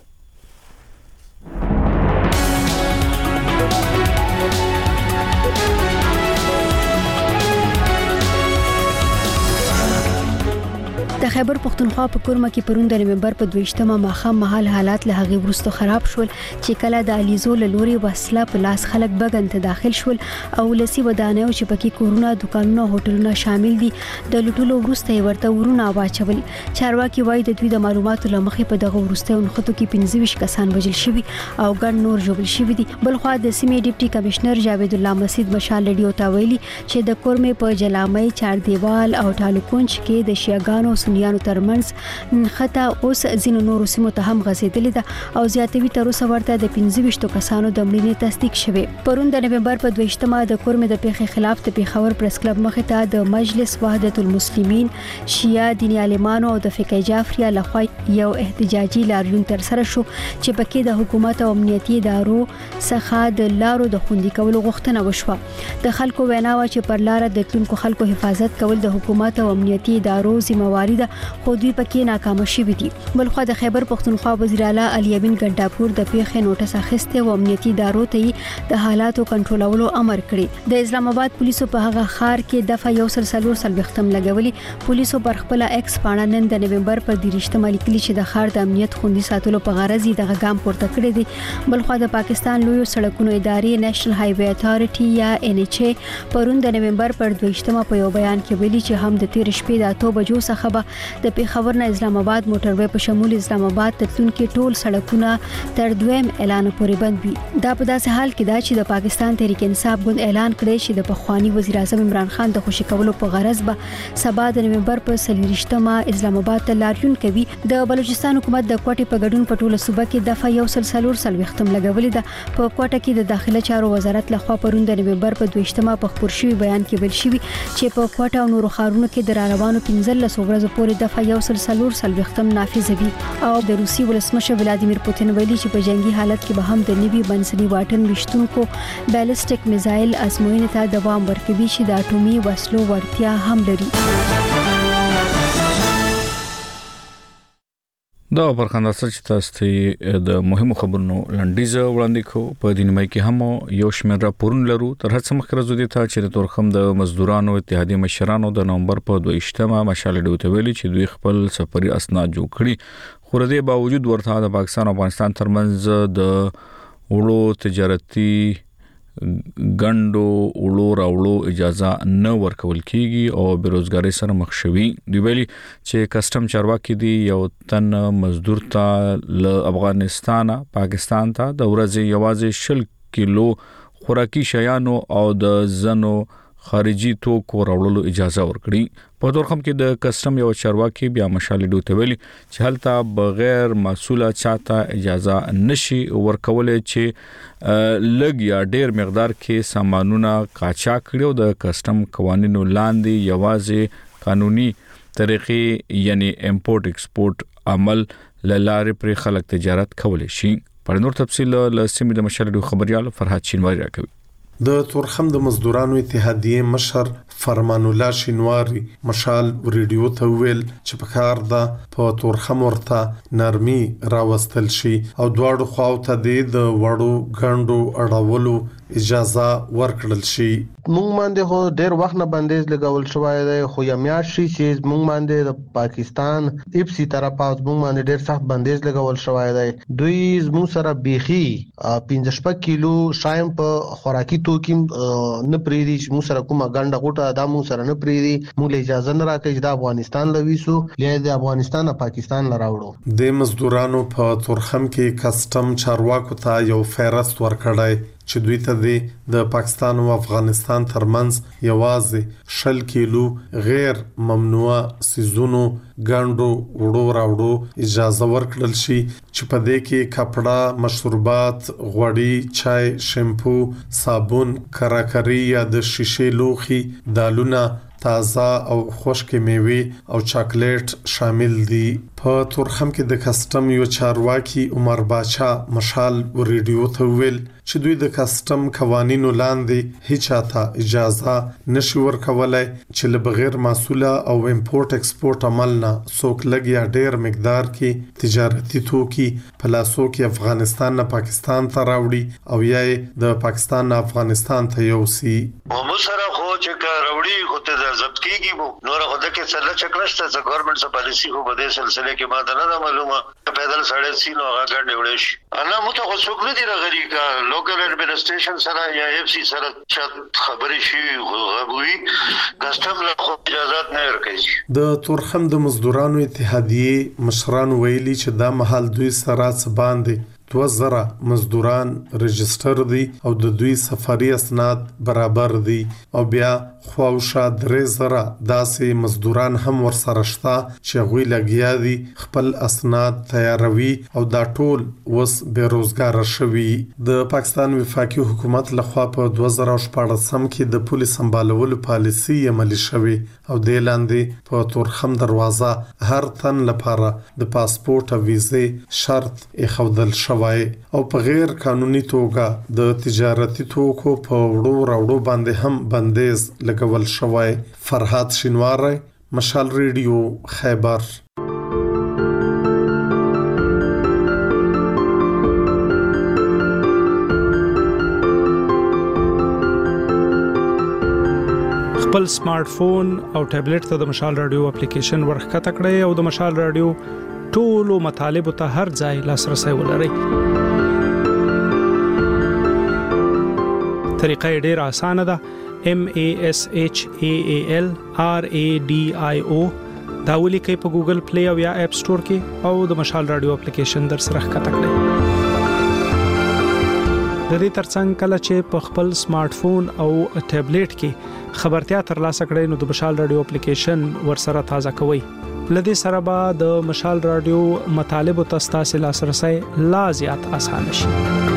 د خیبر پختونخوا په کورمه کې پرون د نومبر په دویشتمه ماخام مهال حالات له هغه وروسته خراب شول چې کله د الیزو له لوري وسله په لاس خلک بغن ته داخل شول او لسی ودانیو چې پکې کورونه، دکانونه، هوټلونه شامل دي د لټولو وروسته ورته ورونه واچول. چارواکي وایي د دوی د معلوماتو لمخې په دغه وروسته انخته کې پنځه ویشت کسان وژل شوي او ګڼ نور ژوبل شوي دي. بلخوا د سیمې ډیپټي کمشنر جاوید الله مسجد مشال رادیو ته ویلي چې د کورمې په جلامي، چار دیوال او ټالوکونج کې د شیعاګانو سنیانو ترمنځ خطا اوس ځینو نورو سیمو ته هم غځېدلې ده او زیاتوي تر اوسه ورته د پنځه ویشت کسانو د مړینې تصدیق شوه. پرون د نومبر په دویشتمه د کورمې د پیښې خلاف د پیښور پریس کلب مخې ته د مجلس وحدت المسلمین، شیعه دیني عالمانو او د فقيه جعفریه لخوا یو احتجاجي لاریون تر سره شو چې پکې د حکومت او امنیتي ادارو څخه د لارو د خوندي کولو غوښتنه وشوه. د خلکو وینا و چې پر لار د تلونکو خلکو حفاظت کول د حکومت او امنیتي ادارو ذمہواری ده، خو دوی پکې ناکام شوي دي. بلخوا د خیبر پختونخوا وزیر اعلی علي امین ګنډاپور د پیښې نوټس اخیسته او امنیتي ادارو ته د حالاتو کنټرولولو امر کړی. د اسلام آباد پولیسو په هغه خار کې دفعه یو سل سلور سل وختم لګولي. پولیسو پر خپل ایکس باندې نن د نومبر په دیرشتمه لیکلي چې د خار د امنیت خوندي ساتلو په غرض یې د غام پورته کړی دی. بلخوا د پاکستان لوی سړکونو ادارې نېشنل های وے اتھارټي یا ان ایچ ای پرون د نومبر پر دویشتمه په یو بیان کې ویلي چې هم د تیر شپې د اته بجو څخه به د پیښور نه اسلام آباد موټر وې په شمول اسلام آباد ته تلونکي ټول سړکونه تر دویم اعلان پورې بند وي. دا په داسې حال کې دا چې د پاکستان تحریک انصاف ګوند اعلان کړی چې د پخوانی وزیر اعظم عمران خان د خوشی کولو په غرض به سبا د نومبر په سلیریشتمه اسلام آباد ته لاریون کوي. د بلوچستان حکومت د کوټې په ګډون په ټوله صوبه کې دفعه یو سل سلور سل وختم لګولې ده. په کوټه کې د داخله چارو وزارت لخوا پرون د نومبر په دویشتمه په خبر شوی بیان کې ویل شوی چې په کوټه او نورو ښارونو کې د روانو پنځه لس ورځې پورې دفعه یو سل سلور سل وختم نافذ وي. او د روسي ولسمشر ولادیمیر پوتین ویلي چې په جنگي حالت کې به هم د نوي بنسلي واټن وشتونکو بالستیک میزایل ازموینې ته دوام ورکوي چې د اټومي وسلو ورتیا هم لري. دا پرخنده چې تاسو ته د مهمو خبرونو لنډیزه وړاندې کو په دینمای کې هم یو شمېر راپورونه لرو. تر هڅه مخکې راځو دي ته چې تورخم د مزدورانو اتحادیه مشرانو د نومبر په دویشتمه مشال ډیو ویلي چې دوی خپل سفري اسناد جوړ کړي، خو د دې باوجود ورته د پاکستان او افغانستان ترمنځ د وړو تجارتي ګندو وړو راوړو اجازه نه ورکول کیږي او بیروزګاری سره مخ شوي. دی ویلي چې کسٹم چارواکي دی یو تن مزدور ته له افغانستان پاکستان ته د ورځې یوازې شل کیلو خوراکي شیانو او د زنو خارجي توکو راوړلو اجازه ورکړي. په تورخم کې د کسٹم یو چارواکي بیا مشال ډیو ته ویلي چې هلته بغیر مسوله چاته اجازه نشي ورکولای چې لګ یا ډیر مقدار کې سامانونه قاچاق کړي او د کسٹم قوانینو لاندې یوازې قانوني طریقې یعنی امپورټ ایکسپورټ عمل لاره پر خلک تجارت کولای شي. پر نور تفصیل له سیمې د مشال ډیو خبريال فرحات شینواری راکوي. د تورخم د مزدورانو اتحادیه مشر فرمان الله شینواری مشال ریډیو ته ویل چې په کار ده په تورخم ورته نرمي راوستل شي او دواړو خواو ته د وړو غندو اړولو اجازه ورکړل شي. مونږ باندې خو ډېر وخت نه بندیز لګول شوی دی، خو یا میاشت شي چې مونږ باندې د پاکستان ایپسی طرفه مونږ باندې ډېر سخت بندیز لګول شوی دی. دوی زموږ سره بیخي پنځه شپږ کیلو شایم په خوراکي توکي نه پریدي چې مونږ سره کومه ګنده غوټه دا مونږ سره نه پریدي. مونږ له اجازه نه راکړي چې د افغانستان لويسو لې د افغانستان او پاکستان لراوړو. د مزدورانو په تورخم کې کسٹم چارواکو ته یو فهرست ورکړی چې دوی ته د پاکستان او افغانستان ترمنځ یوازې شل کیلو غیر ممنوعه سيزونو ګاندو وړو راوړو اجازه ورکړل شي چې په دې کې کپڑا، مشروبات، غوړي، چای، شیمپو، صابون، کراکری یا د شیشې لوخي، دالونه، تازه او خشک میوه او چاکلیټ شامل دي. په تورخم کې د کسٹم یو چارواکي عمر باچا مشال ریډیو ته ویل چې دوی د کسٹم قوانینو لاندې هیڅ چاته اجازه نشي ورکولای چې له بغیر مسوله او امپورټ ایکسپورټ عمل نه څوک لګ یا ډیر مقدار کې تجارتي توکي په لاسو کې افغانستان نه پاکستان ته راوړي او یا د پاکستان نه افغانستان ته یوسي. مو سره خو چې راوړي خو ته ضبط کیږي مو نور خو د کې څه چکرشته چې ګورنمنت څه پالیسی خو په دې سلسله کې ما ته نه معلومه پیدل سړی سینو هغه ګډ وړي شي. انا مو ته خو څوک نه دی راغلي کا لوکل اډمنسټریشن سره یا اف سی سره چې خبرې شي غوي کسٹم له خو اجازه نه ورکړي. د تورخم د مزدورانو اتحادیه مشران ویلي چې دا محل دوی سره څه باندې دو زره مزدوران رجستر دي او د دوی سفاري اسناد برابر دي او بیا خواوشا درې زره داسې مزدوران هم ورسره شته چې غوي لګیا دي خپل اسناد تیاروي او دا ټول وس بیروزګار شوي. د پاکستان وفاقي حکومت لخوا په دوه زره شپږم کې د پولیس سمبالولو پالیسي عملي شوي او د لاندې په تورخم دروازه هر تن لپاره د پاسپورت او ویزې شرط اخودل شوی او په غیر قانوني توګه د تجارتي توکو په وړو راوړو باندې هم بندیز لګول شوی. فرحات شینواری، مشال ریډیو، خیبر. خپل سمارټ فون او ټابلیټ ته د مشال رادیو اپلیکیشن ورخکته کړئ او د مشال رادیو ټولو مطالبه ته هر ځای لاسرسي ولرئ. طریقه ډیره اسانه ده. M A S H A A L R A D I O دا ولیکئ په ګوګل پلی او یا اپ سٹور کې او د مشال رادیو اپلیکیشن در سره ښکته کړئ. د دې ترڅنګ کله چې په خپل سمارټ فون او ټابلیټ کې خبرتیا ترلاسه کړئ نو د مشال رادیو اپلیکیشن ورسره تازه کوئ. لدې سره به د مشال رادیو مطالب او تاسو لاسرسي لا زیات آسان شي.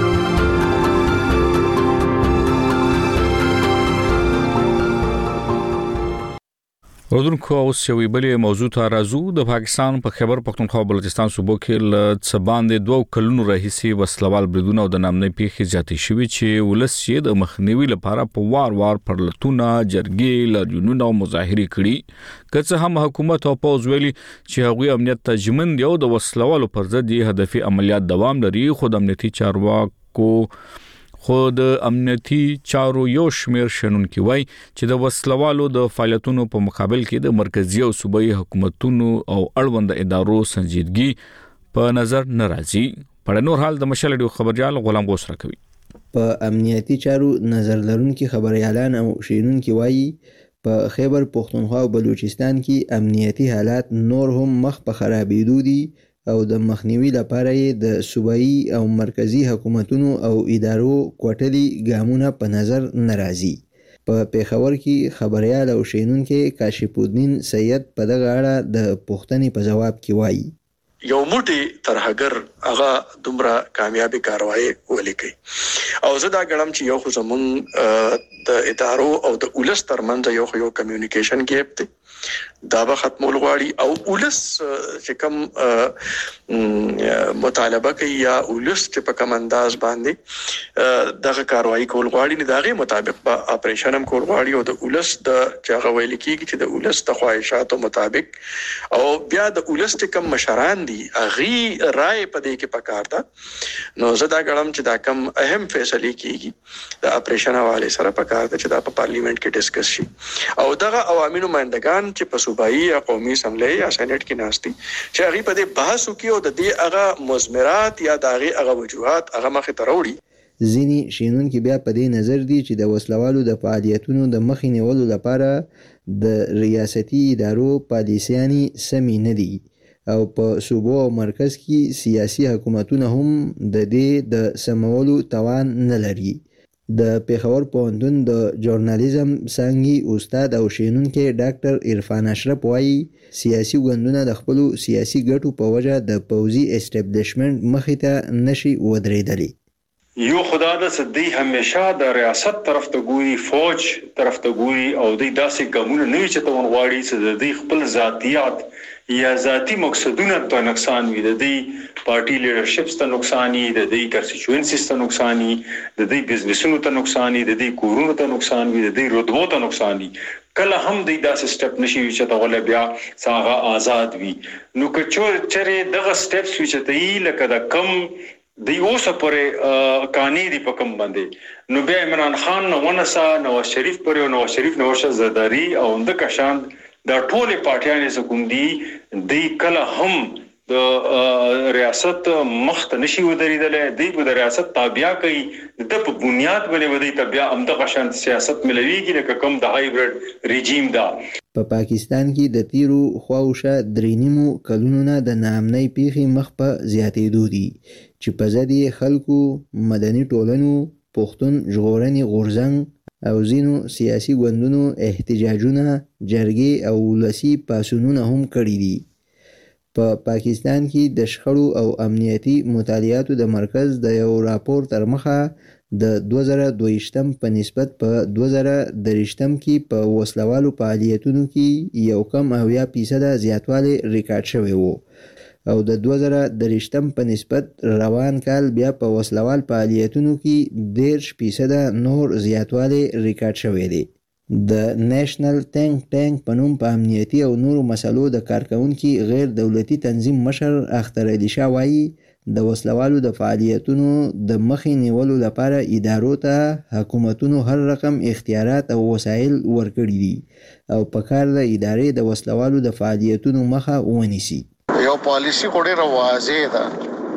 ودونکو اوس یوې بلې موضوع ته راځو. د پاکستان په خیبر پختونخوا او بلوچستان صوبو کې ل څه باندې دوه کلونو راهیسې وسلوال بریدونه او د نامنۍ پیښې زیاتې شوې چې ولس یې د مخنیوي لپاره په وار وار پرلتونه جرګې لاریونونه او مظاهرې کړي. که څه هم حکومت او پوز ویلي چې هغوی امنیت ته ژمن دي او د وسلوالو پر ضد هدفي عملیات دوام لري، خو د امنیتي چارواکو خو د امنیتي چارو یو شمیر شنونکي وای چې د وسلوالو د فعالیتونو په مقابل کې د مرکزی او صوبایي حکومتونو او اړوند ادارو سنجیدګي په نظر ناراضي. په نور حال د مشال خبريال غلام غوسره کوي. په امنیتي چارو نظر لرونکي خبريالان او شینونکي وایي په خیبر پختونخوا او بلوچستان کې امنیتي حالات نور هم مخ په خرابېدو دي او د مخنیوي لپاره د صوبایي او مرکزی حکومتونو او ادارو کوټلي ګامونه په نظر ناراضي. په پیښور کې خبريال او شینونکي کاشف الدین سید په دغه اړه د پښتني په جواب کې وایي یو موټي ترهګر هغه دومره کامیابی کاروایی ولیکي او زه دا ګړم چې یو خو زمون د ادارو او د ولس ترمنځ یو یو کمیونیکیشن ګیپ دی دا به ختمول غواړي او ولس چې کوم مطالبه کوي یا ولس چې په کوم انداز باندې دغه کاروایی کول غواړي نه دغه مطابق به اپریشن هم کول غواړي او د ولس د چاغه ویل کیږي چې د ولس د خواهشاتو مطابق او بیا د ولس چې کوم مشران دي اغي رائے په دې کې پکار ده نو زه دا ګړم چې دا کوم اهم فیصله کیږي د اپریشن حواله سره پکار ده چې دا په پارلیمنت کې ډیسکس شي او دغه عوامي نمائندگان چې په صوبایي یا قومي اسمبلی یا سېنات کې ناشتي چې هغه په دې بحث وکړي او د دې هغه مزمرات یا د هغه هغه وجوهات هغه مخې ته راوړي. ځینی شینونکي بیا په دې نظر دي چې د وسلوالو د فعالیتونو د مخې نیولو لپاره د ریاستي ادارو پالیسیاني سمې نه دي او په صوبو او مرکز کې سیاسي حکومتونه هم د دې د سمولو توان نه لري. د پیښور پوهنتون د ژورنالیزم څانګې استاد او شینونکي ډاکټر عرفان اشرف وایي سیاسي ګوندونه د خپل سیاسي ګټو په وجه د پوځي اسټابلیشمنت مخې ته نشي ودرېدلی. یو خدا د سدي همیشه د ریاست طرف ته ګوري فوج طرف ته ګوري او د داسې ګامونه نه چې تون غواړي چې د خپل ذاتيات یا ذاتی مقصدونه ته نقصان وي د دې پارټي لیډرشپ ته نقصان وي د دې کنسټیټوئنسیز ته نقصان وي د دې بزنسونو ته نقصان وي د دې کورونو ته نقصان وي د دې رتبو ته نقصان وي کله هم د داسې سټپ نشي چې ته غل بیا ساغه آزاد وي نو کچو چرې دغه سټپس چې ته لکه د کم دی اوسه پرې کانی دی په کوم باندې نو بیا عمران خان نو ونسا نواز شریف پرې نواز شریف نواز زرداری او د کشان د ټوله پارټیانې سکوم دی دی کله هم د ریاست مخت نشي ودرېدل دی په ریاست تابع کوي د په بنیاد باندې ودی تابع هم د کشان سیاست ملويږي لکه کوم د هایبرډ رژیم دا په پاکستان کې د تیرو خواوشه درینیمو کلونو د نامنۍ پیخي مخ په زیاتېدو دي چې په ځدې خلکو مدني ټولنو پښتون ژغورنې غورځنګ او ځینو سیاسي ګوندونو احتجاجونه جرګې او ولسي پاڅونونه هم کړي دي په پا پاکستان کې د شخړو او امنیتي مطالعاتو د مرکز د یو راپور تر مخه د دوه زره دوهشتم په نسبت په دوه زره دریشتم کې په وسلوالو فعالیتونو کې یو کم اویا فیصده زیاتوالی ریکارډ شوی وو او د دوه زره دریشتم په نسبت روان کال بیا په وسلوال فعالیتونو کې دیرش فیصده نور زیاتوالی ریکارډ شوی دی د نېشنل ټینک ټینک په نوم په امنیتي او نورو مسلو د کارکونکي غیر دولتي تنظیم مشر اختر علي شاه وایي د وسلوالو د فعالیتونو د مخې نیولو لپاره ادارو ته حکومتونو هر رقم اختیارات او وسایل ورکړي دي او په کار د ادارې د وسلوالو د فعالیتونو مخه ونیسي یو پالیسی ډېره واضح ده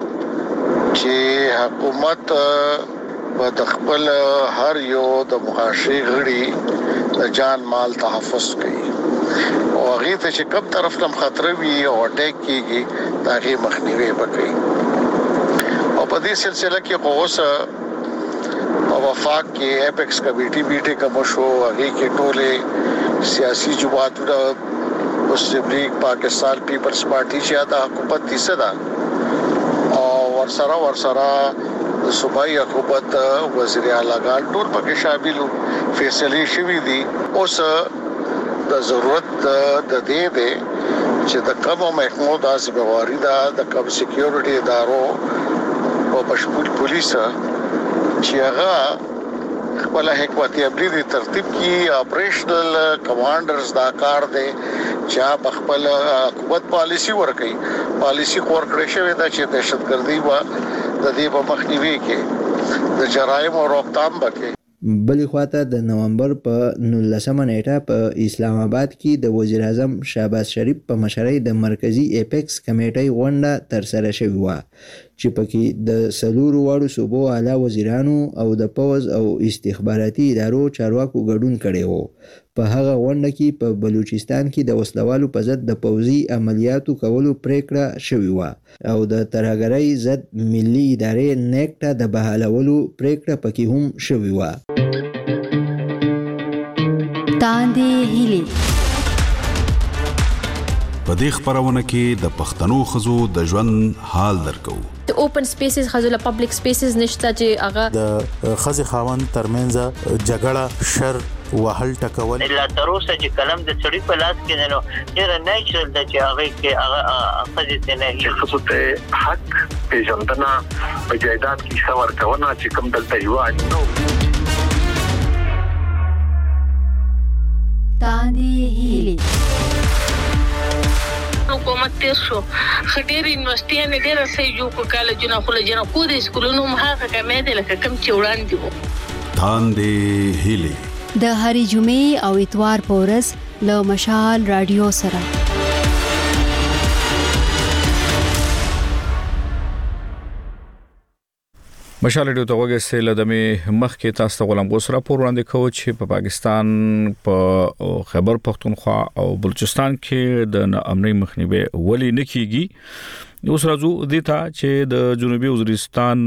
چې حکومت په خپل هر یو د معاشي غړي د جان مال تحفظ کوي او هغه ته چې کوم طرف تم خطر وي او اٹیک کیږي دا هغه مخنیوي وکړي او په دې سلسله کې اوس او وفاق کې اپیکس کمیټي میټه کوم شو هغه کې ټوله سیاسي جماعتونه مسلم لیگ پاکستان پیپلز پارٹی چې دا حکومت دي صدا او ورسره ورسره صوبایي حکومت وزیر اعلی ګال ټول پکې شامل فیصله شوې دي اوس د ضرورت د دې دی چې د کومو محکمو د ځواري د کوم سکیورټي ادارو او پښپول پولیس چې هغه خپل حکمت عملی ترتیب کی اپریشنل کمانډرز دا کار دی چې په خپل حکومت پالیسی ورکړي پالیسی ورکړې شوې ده چې دهشتګردي و د دې په مخنیوي کې د جرایم او روکتام بکې بلې خواته د نومبر په نولسمه نیټه په اسلام آباد کې د وزیر اعظم شهباز شریف په مشرۍ د مرکزی اپیکس کمیټې غونډه ترسره شوې وه چې پکې د څلورو واړو صوبو اعلی وزیرانو او د پوځ او استخباراتي ادارو چارواکو ګډون کړی وو په هغه غونډه کې په بلوچستان کې د وسلوالو په ضد د پوځي عملیاتو کولو پریکړه شوې وه او د ترهګرۍ ضد ملي ادارې نیکټه د بحالولو پریکړه پکې هم شوې وه تاندې هیلي په دې خبرونه کې د پښتنو خزو د ژوند حال درکو د اوپن سپیسز خزو پبلک سپیسز نشته چې هغه د خزي خاوند ترمنځ جګړه شر وهل ټکول لا تر اوسه چې کلم د سړی په لاس کې نه ډېر نیچرل د چې هغه کې هغه خزي ته نه چې خصوصي حق پیژندنه په جایداد کې څور کونه چې کوم دلته یو اجنو تاندې هیلي حکومت تیر شو خډیر یونیورسيټي نه ډیر سې جو کو کالجونه خو لجنه کو د سکولونو مخه کمه ده لکه کم چې وړاندې وو تاندې هیلي د هری جمعې او اتوار په ورځ له مشال رادیو سره مشال ډیو ته وګورئ لدمه مخ کې تاسو ته غلام غوسره پور وړاندې کوي چې په پاکستان په خیبر پختونخوا او بلوچستان کې د امنیت مخنیوي ولی نکېږي اوس راځو د ته چې د جنوبي وزیرستان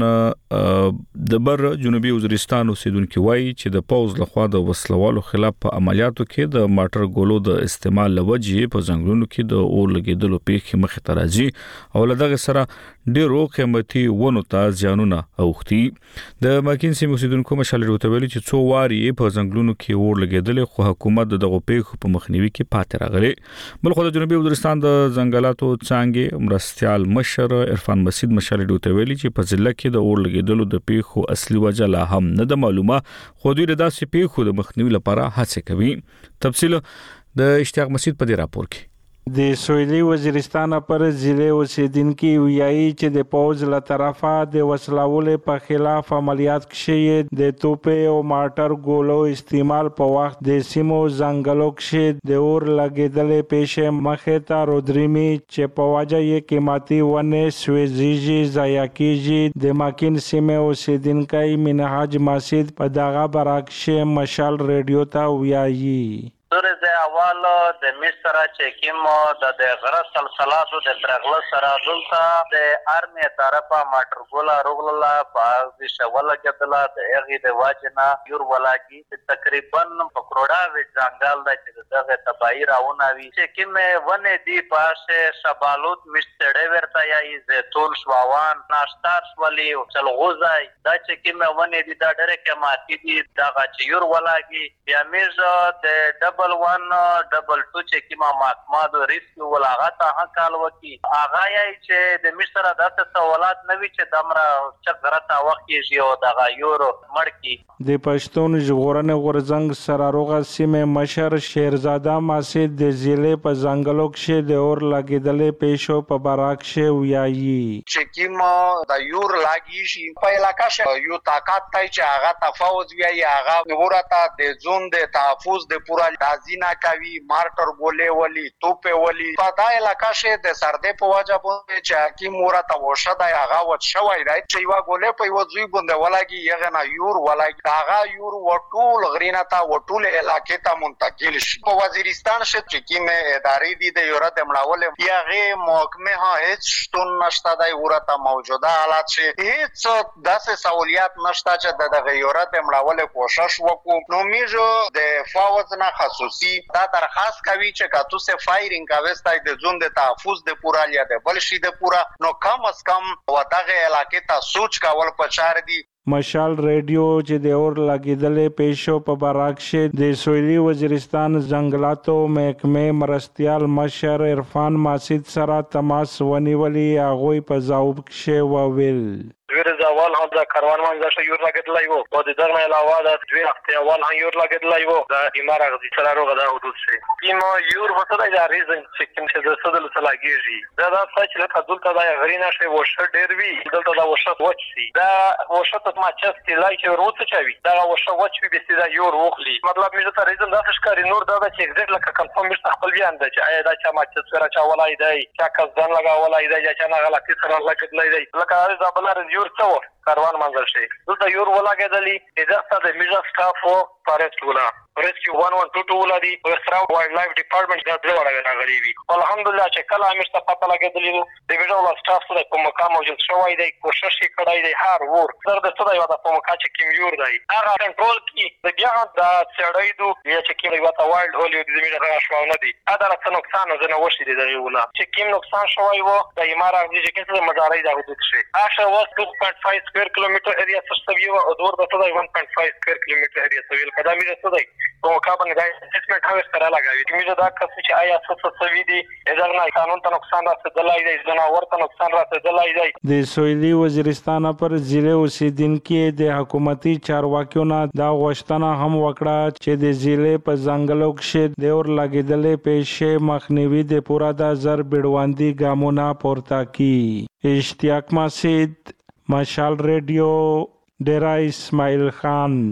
د بر جنوبي وزیرستان اوسیدونکو وایي چې د پوز لخوا د وسلوالو خلاف په عملیاتو کې د ماټر ګولو د استعمال لوجې په ځنګلونو کې د اور لګیدلو پیښې مخ ته راځي او لدغه سره ډیرو قیمتي ونو ته ځانونه اوختي د ماکین سیمې اوسیدونکو مشال روتویلی چې څو واري په ځنګلونو کې اور لګیدل خو حکومت دغه پیښو په مخنیوي کې پاتې راغلی بل خو د جنوبي وزیرستان د ځنګلاتو څنګه مرستيال مشر عرفان مسید مشال روتویلی چې په ضلع کې د اور لګیدلو د پیښو اصلي وجه لا هم نه د معلومه خو دوی د داسې پیښو د مخنیوي لپاره هڅه کوي تفصیل د اشتیاق مسید په دې راپور کې د سویلي وزیرستان پر ضلع اوسیدونکو ویایي چې د پوز له طرفه د وسلوالو په خلاف عملیات کې د توپې او ماټر ګولو استعمال په وخت د سیمو ځنګلو کې د اور لګیدلې پیښې مخه ته رودريمي چې په وجه یې قیمتي ونه سويزيږي ضایع کیږي د ماکین سیمه اوسیدونکو منهاج مسید په دغه برعکس مشال رادیو ته ویایي سره د اول د مصر چې کوم د غره سلسلاتو د درغله سره دلته د ارمي طرفه ماټرګولا روغلا په شوله کېدله د هغه د واجنا یور ولاګي تقریبا په کروڑا و ځنګل د چې دغه تباہی راونه وی چې کوم ونه دی پاسه شبالوت مستړې ورته یا زيتون شواوان ناشتار ولی او چلغوزای دا چې کوم ونه دی دا ډېر قیمتي دي دا چې یور ولاګي بیا میزه د ډبل ون ډبل ټو چې کیما محکمه د ریسک ولاغت هغه کال وکي هغه یې چې د مصر د سوالات نوي چې دمره چغرته وخت یې او د غیور مړکی د پښتون ژغورنې غورزنګ سراروغه سیمه مشر شیرزاده مسید د ضلع په ځنګلو کې د اور لګیدلې پیښو په براکش ویایي چې کیما د یور لاګي شي په علاقې کې یو طاقت ته چې هغه تفاوض ویایي هغه ورته د زون د تحفظ د پورا دازینا کوي مارټر ګولې ولي توپې ولي په دا علاقې کې د سردې په وجه باندې چې حکیم ورته وشه د هغه وڅ شوی دی چې یو ګولې په یو ځوی باندې ولګي یغه نه یور ولګي هغه یور وټول غرینا ته وټول علاقې ته منتقل شي په وزیرستان کې چې کیمه ادارې دي د یوره د مړاول یغه محکمه ها هیڅ شتون نشته د ورته موجوده حالات شي هیڅ داسې سہولیات نشته چې د یوره د مړاول کوشش وکړو نو میجو د فاوض نه خصوصي دا درخواست کوي چې کاتو سه فایرینګ اوستای د زون د تحفظ د پورا لیا د بلشي د پورا نو کم از کم ودغه علاقې ته سوچ کول پچار دي مشال رادیو چې د اور لګیدلې پیښو په براکش د سویلي وزیرستان ځنګلاتو محکمې مرستيال مشر عرفان مسید سره تماس ونیولې هغه په ځواب کې وویل ویره اول هم د کاروان منځ شه یور لګیدلای وو او د دغه علاوه د دوی هفته اول هم یور لګیدلای وو د امارات د څلورو غدا حدود شي کیمو یور وته د ریزن چې کوم څه د سدل سلاګیږي دا د څه چې له دلته د غرینا شي وشه ډیر وی دلته د وشه وچسي دا وشه ته ما چې لای چې وروته چوي دا وشه وچ وی به سیده یور وخلی مطلب مې ته ریزن د ښکاری نور دا چې اگزیکټ لکه کنفرم مش خپل بیان دی چې آیا دا چې ما چې سره چا ولای دی چې کزدان لگا ولای دی چې نه غلطي سره لګیدلای دی لکه دا بلار یور څو کاروان منځل شي دلته یور ولاګېدلی دغه د میجر سټاف او فارست ولا ریسکیو one one two two ولادي او سره وایلډ لایف ډپارټمنټ دا درې وړاندې راغلي وي الحمدلله چې کله امیر ته پته لګېدلی وو د میجر ولا سټاف سره په مقام موجود شوی دی کوشش یې کړی دی هر ور تر د څه دی ودا په مقام چې کیم یور دی هغه کنټرول کی د بیا د سړی دو یا چې کیم وتا وایلډ هولي د میجر راښو نه دی دا د نقصان نه وشي دی دی ولا چې کیم نقصان شوی وو د امارات د چې څه مداري د حدود شي هغه وس two point five سکوير کیلومتر ایریا سستوي او دور د څه دی one point five سکوير کیلومتر ایریا سویل قدمي څه دی په مقابل د اسسمنت هاوس سره لګاوي چې موږ دا کس چې آیا څه څه سوي دي اذا نه قانون ته نقصان رسیدلای دی جناور ته نقصان رسیدلای دی د سویلي وزیرستان پر ضلع اوسیدونکو د حکومتي چارواکیو نه دا غوښتنه هم وکړه چې د ضلع په ځنګلو کې د اور لګیدلې پیښې مخنیوي د پورا د زر بډواندي ګامونه پورته کی اشتیاق مسید مشال رادیو ډیرا اسماعیل خان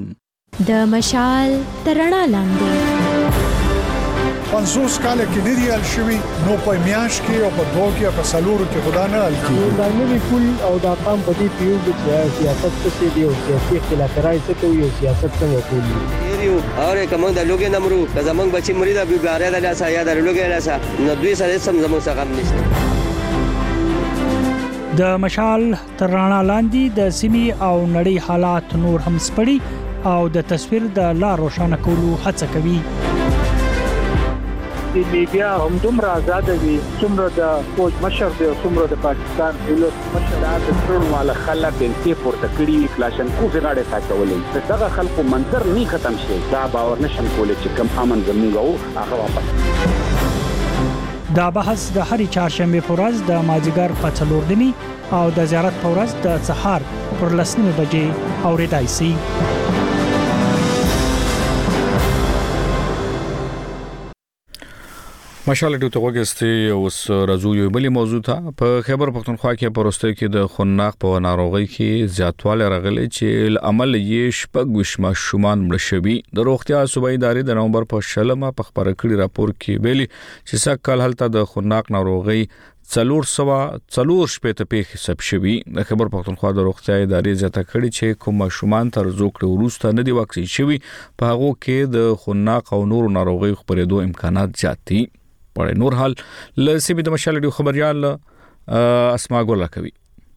د مشال ترڼا لاندې پنځوس کال کې لري ال شوی نو په میاش کې او په دوه کې په سلورو کې خدا نه ال کې دا نوی کول او دا قام په دې پیو چې سیاست څه دی او سیاسي اختلافات څه کوي او سیاست څنګه کوي یو اور کوم د لوګي نمرو که زمنګ بچی مریدا بیګاره د لاسه یا د لوګي لاسه نو دوی سره سم زمو څنګه نشته د مشال تر رڼا لاندې د سیمې او نړۍ حالات نور هم سپړي او د تصویر د لا روښانه کولو هڅه کوي. د میډیا هم دومره آزاد دي څومره د فوج مشر دی څومره د پاکستان ولس مشر د ټول مال خلک بنتي پورته کړی کلاشن کو زغاړه ساتولې دغه خلکو منظر نه ختم شي دا باور نشم کولای چې کم امن زموږ او هغه واپس. دا بحث د هرې چهارشنبه په ورځ د مازیګر په څلور نیمې او د زیارت په ورځ د سهار پر لس نیمې بجې اورېدای شي. ماشاءالله ډیو ته وګستي اوس راځو یو بلې موضوع ته. په خیبر پختونخوا کې پروستۍ کې د خناق په ناروغي کې زیاتوالی راغلی چې عمل یې شپږ وشما شومان مړ شوي. د روغتیا صوبایي ادارې د نومبر په شلمه په خبره کړي راپور کې ویلي چې سکهال هلته د خناق ناروغي څلور سوا څلور شپې ته پیښ حساب شوي. د خیبر پختونخوا د روغتیا ادارې زیاته کړي چې کوم شومان تر زوکړه وروسته نه دی واکسین شوي په هغه کې د خناق او نور ناروغي خبرېدو امکانات زیات دي. نور حال لسیمه د مشال ډیو خبريال اسما ګل کوي.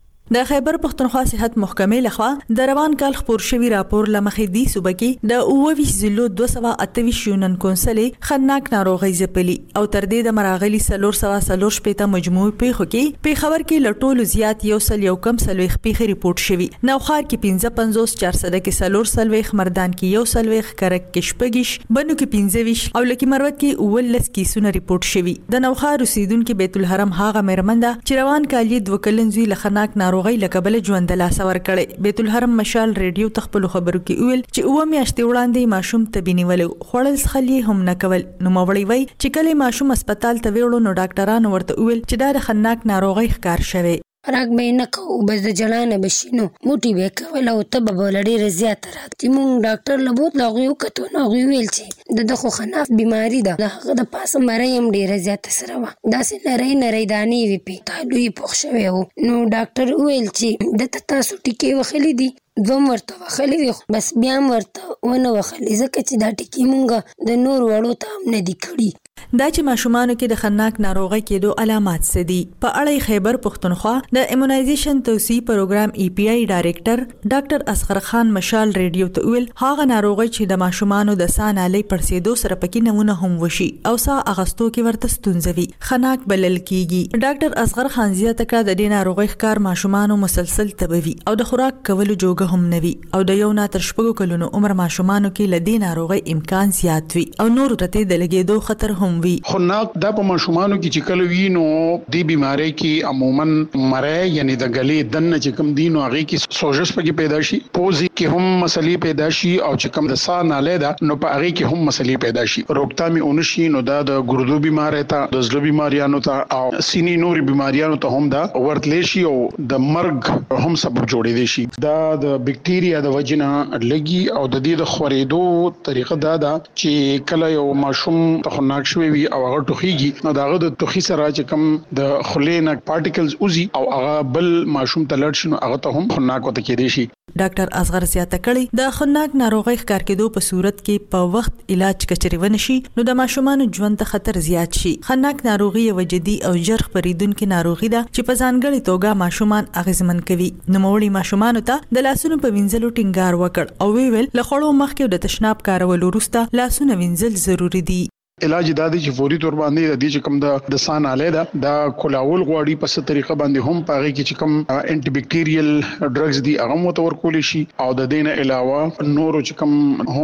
د خیبر پختونخوا صحت محکمې لخوا د روان کال خبر شوی راپور لمخې دی صوبه کې د اووه ضلعو دوه سوه اته ویشت یونن کونسلې خناق ناروغي ځپلي او تر دې د مراغلي څلور سوه څلور شپېته مجموعي پیښو کې په خبر کې لټول زیات یو سل یو کم سلويخ پیښې ریپورت شوی. نوخار کې پنځه پنځوس چار سده کې سلور سلويخ مردان کې یو سلويخ کرک کې شپږیش بنو کې پنځه ویشت او لکه مروت کې اولس کیسونه ریپورت شوی. د نوخار اوسیدونکو بیت الحرم هاغه مېرمنده چې روان کال یې دوه کلنځوي لخناق ناروغي لکبل ژوند لا سور کړي. بیت الحرم مشال ریډیو تخپل خبرو کې ویل چې اوه میاشتې وړاندې ماشوم تبینی ولو خړل خلی هم نکول. نو مولوی وای چې کله ماشوم هسپتال ته ویړو نو ډاکټرانو ورته ویل چې دا د خناق ناروغي ښکار شوی. راګ به نه کو بس د جلانه بشینو موټي به کول او تب بولړي رضایت رات چې مونږ ډاکټر لبوت لاغیو کته نو ویل چې د دغه خناف بیماری ده دغه د پاسه مریم ډیر رضایت سره وا داسې نری نری دانی وی پی تالوی پوښ شوی نو ډاکټر ویل چې د تاسو ټکی وخلی دي دوم ورته وخلی وي بس بیا ورته ونه وخلی ځکه چې دا ټکی مونږ د نور وړو ته نه دی کړی. دا چې ماشومانو کې د خناق ناروغي کېدو علامات څه دي په اړه خیبر پختونخوا د ایمونایزیشن توسعه پروګرام ای پی آی ډایریکټر ډاکټر اصغر خان مشال ریډیو ته ویل هغه ناروغي چې د ماشومانو د سانالې پرسیدو سره پکې نمونه هم وشي او سا اغستو کې ورته ستونزوي خناق بلل کیږي. ډاکټر اصغر خان زیاته کړه د دې ناروغي ښکار ماشومانو مسلسل تبوي او د خوراک کولو جوګه هم نوي او د یو نه تر شپږو کلونو عمر ماشومانو کې لدی ناروغي امکان زیات وي او نور ته د لګیدو خطر هم وي. خناق د په ماشومانو کې چې کله وینو د بیماری کې عموما مړی یعنی د غلې دنه چې کوم دینو هغه کې سوجس پکې پیدا شي پوزي کې هم مسلې پیدا شي او چې کوم د سا ناله ده نو په هغه کې هم مسلې پیدا شي. روغتامي اونشي نو دا د ګردو بیماری ته د زړه بیماریانو ته او سینې نوري بیماریانو ته هم دا ورتلې شي او د مرګ هم سبب جوړې شي. دا د بکټیریا د وجنه لګي او د دې د خورېدو طریقه دا ده چې کله یو ماشوم ته خناق شوی وي او هغه ټوخیږي نو داغه د ټوخي سره چې کوم د خلینه پارټیکلز اوزي او هغه بل ماشوم ته لړ شنو هغه ته هم خناق وته کېدی شي. ډاکټر اصغر زیاته کړي د خناق ناروغي ښکار کېدو په صورت کې په وخت علاج کچري ونشي نو د ماشومانو ژوند ته خطر زیات شي. خناق ناروغي یو جدي او ژر خپرېدونکې ناروغي ده چې په ځانګړي توګه ماشومان اغیزمن کوي. نو موري ماشومانو ته د لاسونو په وینځلو ټینګار وکړ او ویل لخړو مخکې د تشناب کارولو وروسته لاسونه وینځل ضروری دي. علاج د دې چې فوري تور باندې د دې کوم د د ساناله ده دا کولاول غوړي په ست طریقه باندې هم پاره کې چې کوم انټي بکټیریل ډرګز دي هغه متور کول شي او د دې نه علاوه نور چې کوم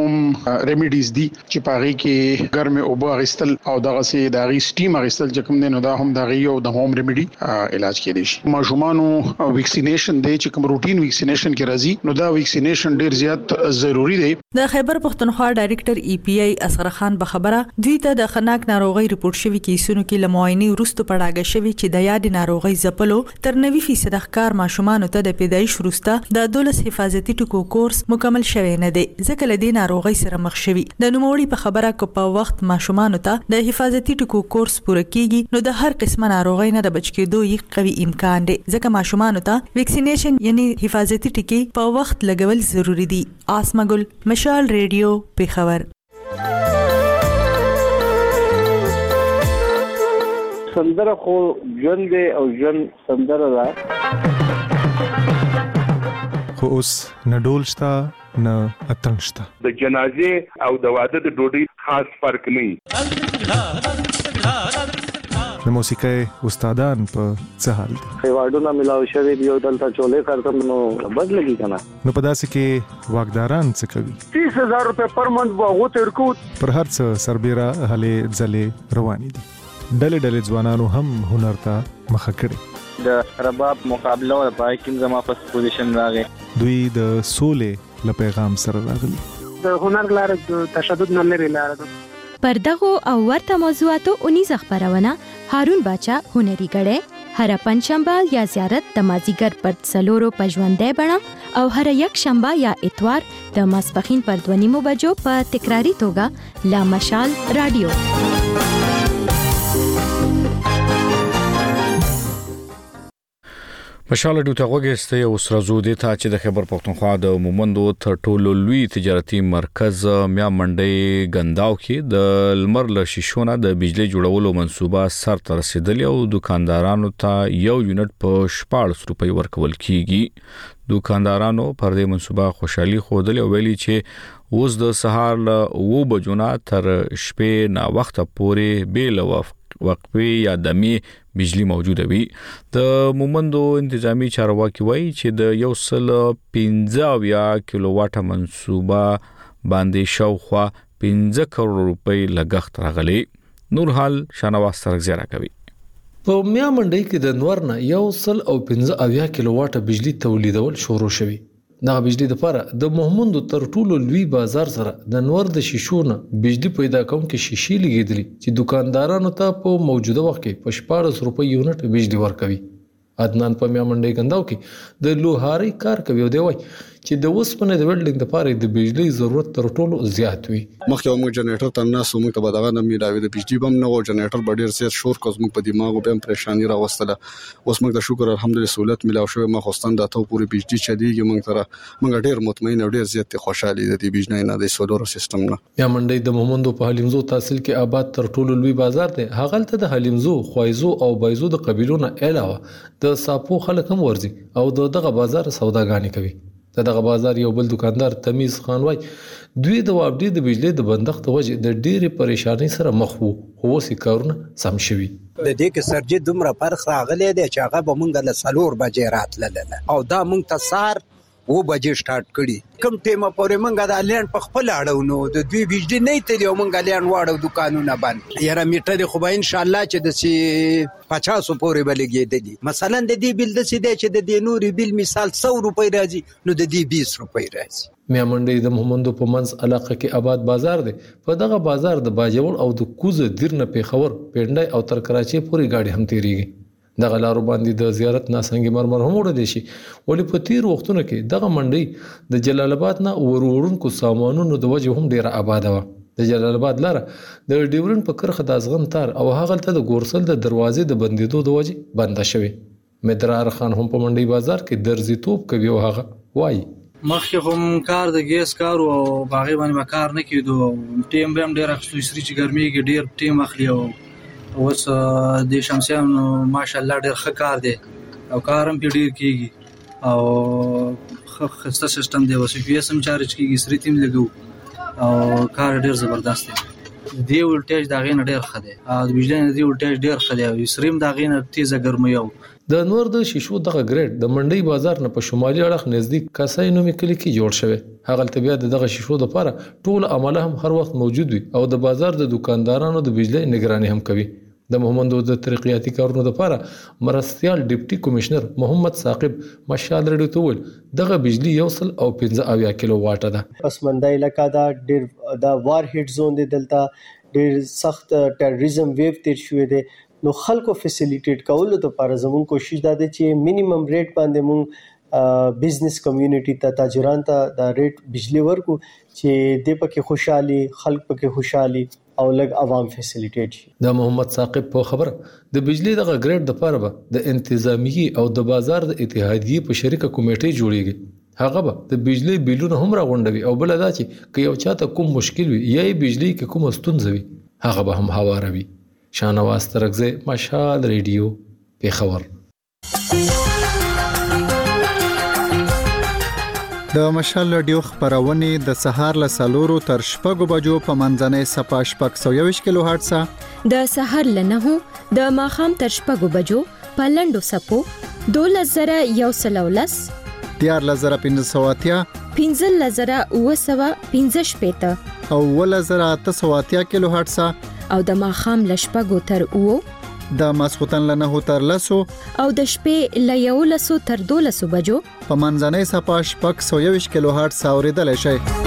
هم ریمیډیز دي چې پاره کې ګرمه او بو غستل او دغه سي د غي سټیم غستل چې کوم نه دا هم د غي او د هوم ریمیډي علاج کېدی شي. ماشومانو ویکسینیشن دی چې کوم روټین ویکسینیشن کې راځي نو دا ویکسینیشن ډیر زیات ضروری دی. د خیبر پختونخوا ډایریکټر ای پی آی اصغر خان به خبره دوی د خناق ناروغي ریپورت شوی کیسونو کې لموینه وروسته پړاګه شوی چې د یاد ناروغي زپلو تر نوي فیصد ښکار ماشومانو ته د پیدایش وروسته د دولس حفاظتي ټکو کورس مکمل شوی نه دی ځکه لدی ناروغي سره مخ شوی. د نوموړي په خبره کو په وخت ماشومانو ته د حفاظتي ټکو کورس پوره کیږي نو د هر قسمه ناروغي نه د بچ کېدو یو قوي امکان دی ځکه ماشومانو ته ویکسینیشن یعنی حفاظتي ټکی په وخت لګول ضروری دي. آسما ګل مشال ریډیو پیښور. سندره خو ژوند دی او ژوند سندره ده. خو اوس نه ډول شته نه اتڼ شته. د جنازې او د واده د ډوډۍ خاص فرق نه وي. د موسیقۍ استادان په څه حال دي؟ ایوارډونه ملاو شوي دي او دلته چولې خرڅم نو بد لګي کنه. نو په داسې کې واګداران څه کوي؟ تیس هزار روپے پر منت واغو تر کو پر هر څه سربېره هلې ځلې روانې دي. ډلې ډلې ځوانانو هم هنر ته مخه کړې. د رباب مقابله او پای کې زما په پوزیشن راغی. دوی د سولې له پیغام سره راغلي. د هنر لار د تشدد نه لري لار ده. پر دغه او ورته موضوعاتو اونیز خبرونه هارون باچا هنري غړې هر پنځشنبه یا زیارت د مازیګر پر څلورو پژوندې بڼه او هر یک شنبه یا اتوار د ماسپخین پر دوه نیمو بجو په تکراری توګه لا مشال رادیو. مشال ډیو ته وګورئ اوس راځو د ته چې د خبر پښتونخوا د مومندو تر ټولو لوی تجارتي مرکز میا منډي غنداو کې د لمر له شیشونه د بجلی جوړولو منصوبه سر ته رسیدلی او دکاندارانو ته یو یونټ په شپږ روپۍ ورکول کیږي. دکاندارانو پر دې منصوبه خوشحالي خوده او ویلي چې اوس د سهار له و بجو تر شپې نا وخت پورې بیل وقفي یا دمي بجلی موجوده وي. د مومندو انتظامی چارواکي وایي چې د یو سل پنځه کیلو واټه منصوبه باندې شاوخوا پنځه کروڑ روپۍ لګښت راغلي. نور حال شانواز سرګزیرا کوي. په میا منډي کې د نور نه یو سل او پنځه کیلو واټه بجلی تولیدول شروع شوی. دا بجلی د لپاره د مومندو تر ټولو لوی بازار سره د نور د شیشونه بجلی پیدا کوم کې شیشې لګیدلې چې دکاندارانو ته په موجوده وخت کې په شپږ روپۍ یونټ بجلی ورکوي. عدنان په میا منډي غنداو کې د لوهاري کار کوي او دی وای چې د وسپنې د ویلډینګ لپاره د بجلی ضرورت تر ټولو زیات وي. مخکې موږ جنریټر ته ناسو موږ ته بدغه نه میلاوي د بجلی بم نه و جنریټر ډیر زیات شور کوز موږ په دماغ او هم پریشانی راوستله. اوس موږ د شکر الحمدلله سہولت میلاو شوی. ما خوستان د ته پوری بجلی چديږي موږ تر موږ ډیر مطمئن او ډیر زیات خوشاله دي د بجلی نه د سولر سیستم نه. میا منډي د مومندو په حلیمزو تحصیل کې آباد تر ټولو لوی بازار دی. هغه ته د حلیمزو خوایزو او بایزو د قبیلونو علاوه د ساپو خلک هم ورزي او دغه بازار سوداګانی کوي. دغه بازار یو بل دکاندار تمیز خان وای دوی د وابډي د بجلی د بندښت وجه د ډېرې پریشانی سره مخ وو خو اوس کارونه سم شوي. د دې کې سرجې دومره فرق راغلی دی چې هغه به مونږ له څلور بجې راتلله او دا مونږ ته سهار و بجې سٹارټ کړي. کوم ټیمه پورې مونږ د لینډ په خپل اړو نو د دوی بجلی نه تللی او مونږ لینډ واړو دکانونه بند. یاره میټر خو به ان شاء الله چې د سی پچاس پورې بلګېدلی. مثلا د دې بل د سي دی چې د دې نوري بل مثال سو روپۍ راځي نو د دې بیس روپۍ راځي. میا منډي د مومندو په منځ علاقه کې آباد بازار دی. په دغه بازار د باجوړ او د کوزه دیرنه پیښور پیډای او تر کراچي پورې گاډي هم تیریږي. دغه لارو باندې د زیارت ناسنګي مرمر هم وړل شي. ولې په تیر وختونو کې دغه منډي د جلال آباد نه ورورونکو سامانونو د وجه هم ډیره آباد و. د جلال آباد لاره د ډیورن په کرخه د ازغن تار او هغه ته د ګورسل د دروازې د بندیدو د وجه بنده شوی. مدرار خان هم په منډي بازار کې درځي توپ کوي او هغه وایي مخکې هم کار د ګیس کار او باغې باندې کار نه کیدو. ټیم به هم ډیر اخستو سری چې ګرميږي ډیر ټیم اخلي او اوس د شمسیان ماشاءالله ډیر ښه کار دی او کارم په ډیر کیږي او خسته سیستم دی. وسې پی اس ام چارج کیږي سری تیم لګو او کار ډیر زبردست دی. دی ولټیج دا غین ډیر ښه دی او د بجلی نه دی ولټیج ډیر ښه دی او سریم دا غین تیزه ګرمي او د نور د شیشو دغه ګریډ د منډي بازار نه په شمالي اړخ نزدیک کاسای نومي کلی کې جوړ شوی. هغه تبیا دغه شیشو د لپاره ټول عمله هم هر وخت موجود وي او د بازار د دکاندارانو د بجلی نگراني هم کوي. د مومندو د ترقیاتي کارونو لپاره مرستيال ډیپټي کمشنر محمد ثاقب مشال رډو تول دغه بجلی یو سل او پنځه کیلو واټه ده. پس منډي علاقہ دا ډیر دا وار هټ زون دی. دلته ډیر سخت ټیرریزم ویو تیر شوې ده نو خلکو فیسیلیټیټ کول ته لپاره زموږ کوشش دا ده چې مینیمم ریټ باندې مونږ بزنس کمیونټي ته تاجران ته دا ریټ بجلی ورکو چې د پکې خوشحالي خلک پکې خوشحالي او لګ عوام فیسیلیټیټ شي. د محمد ثاقب په خبره د بجلی دغه ګریډ د لپاره به د انتظامی او د بازار د اتحادیې په شریکه کمیټه جوړیږي. هغه به د بجلی بیلونه هم راغونډوي او بل دا چې که یو چاته کوم مشکل وي یا بجلی کې کوم ستونزه وي هغه به هم هواروي. شانواز ترغزی مشال ریډیو پیښور. د مشال ریډیو خبرونه د سهار له سلورو تر شپږو بجو په منځنۍ صفه شپږ سوه یوویشت کیلو هرتز، د سهار له نهو د ماښام تر شپږو بجو په لنډو سپو دولس زره یو سل او لس، دیارلس زره پنځه سوه اتیا، پنځلس زره اوه سوه پنځه شپېته او اوولس زره اته سوه اتیا کیلو هرتز، او د ماښام له شپږو تر اوو، د ماسخوتن له نهو تر لسو او د شپې له یولسو تر دولسو بجو په منځنۍ صفه شپږ سوه یوویشت کیلو هرتز اورېدلی شئ.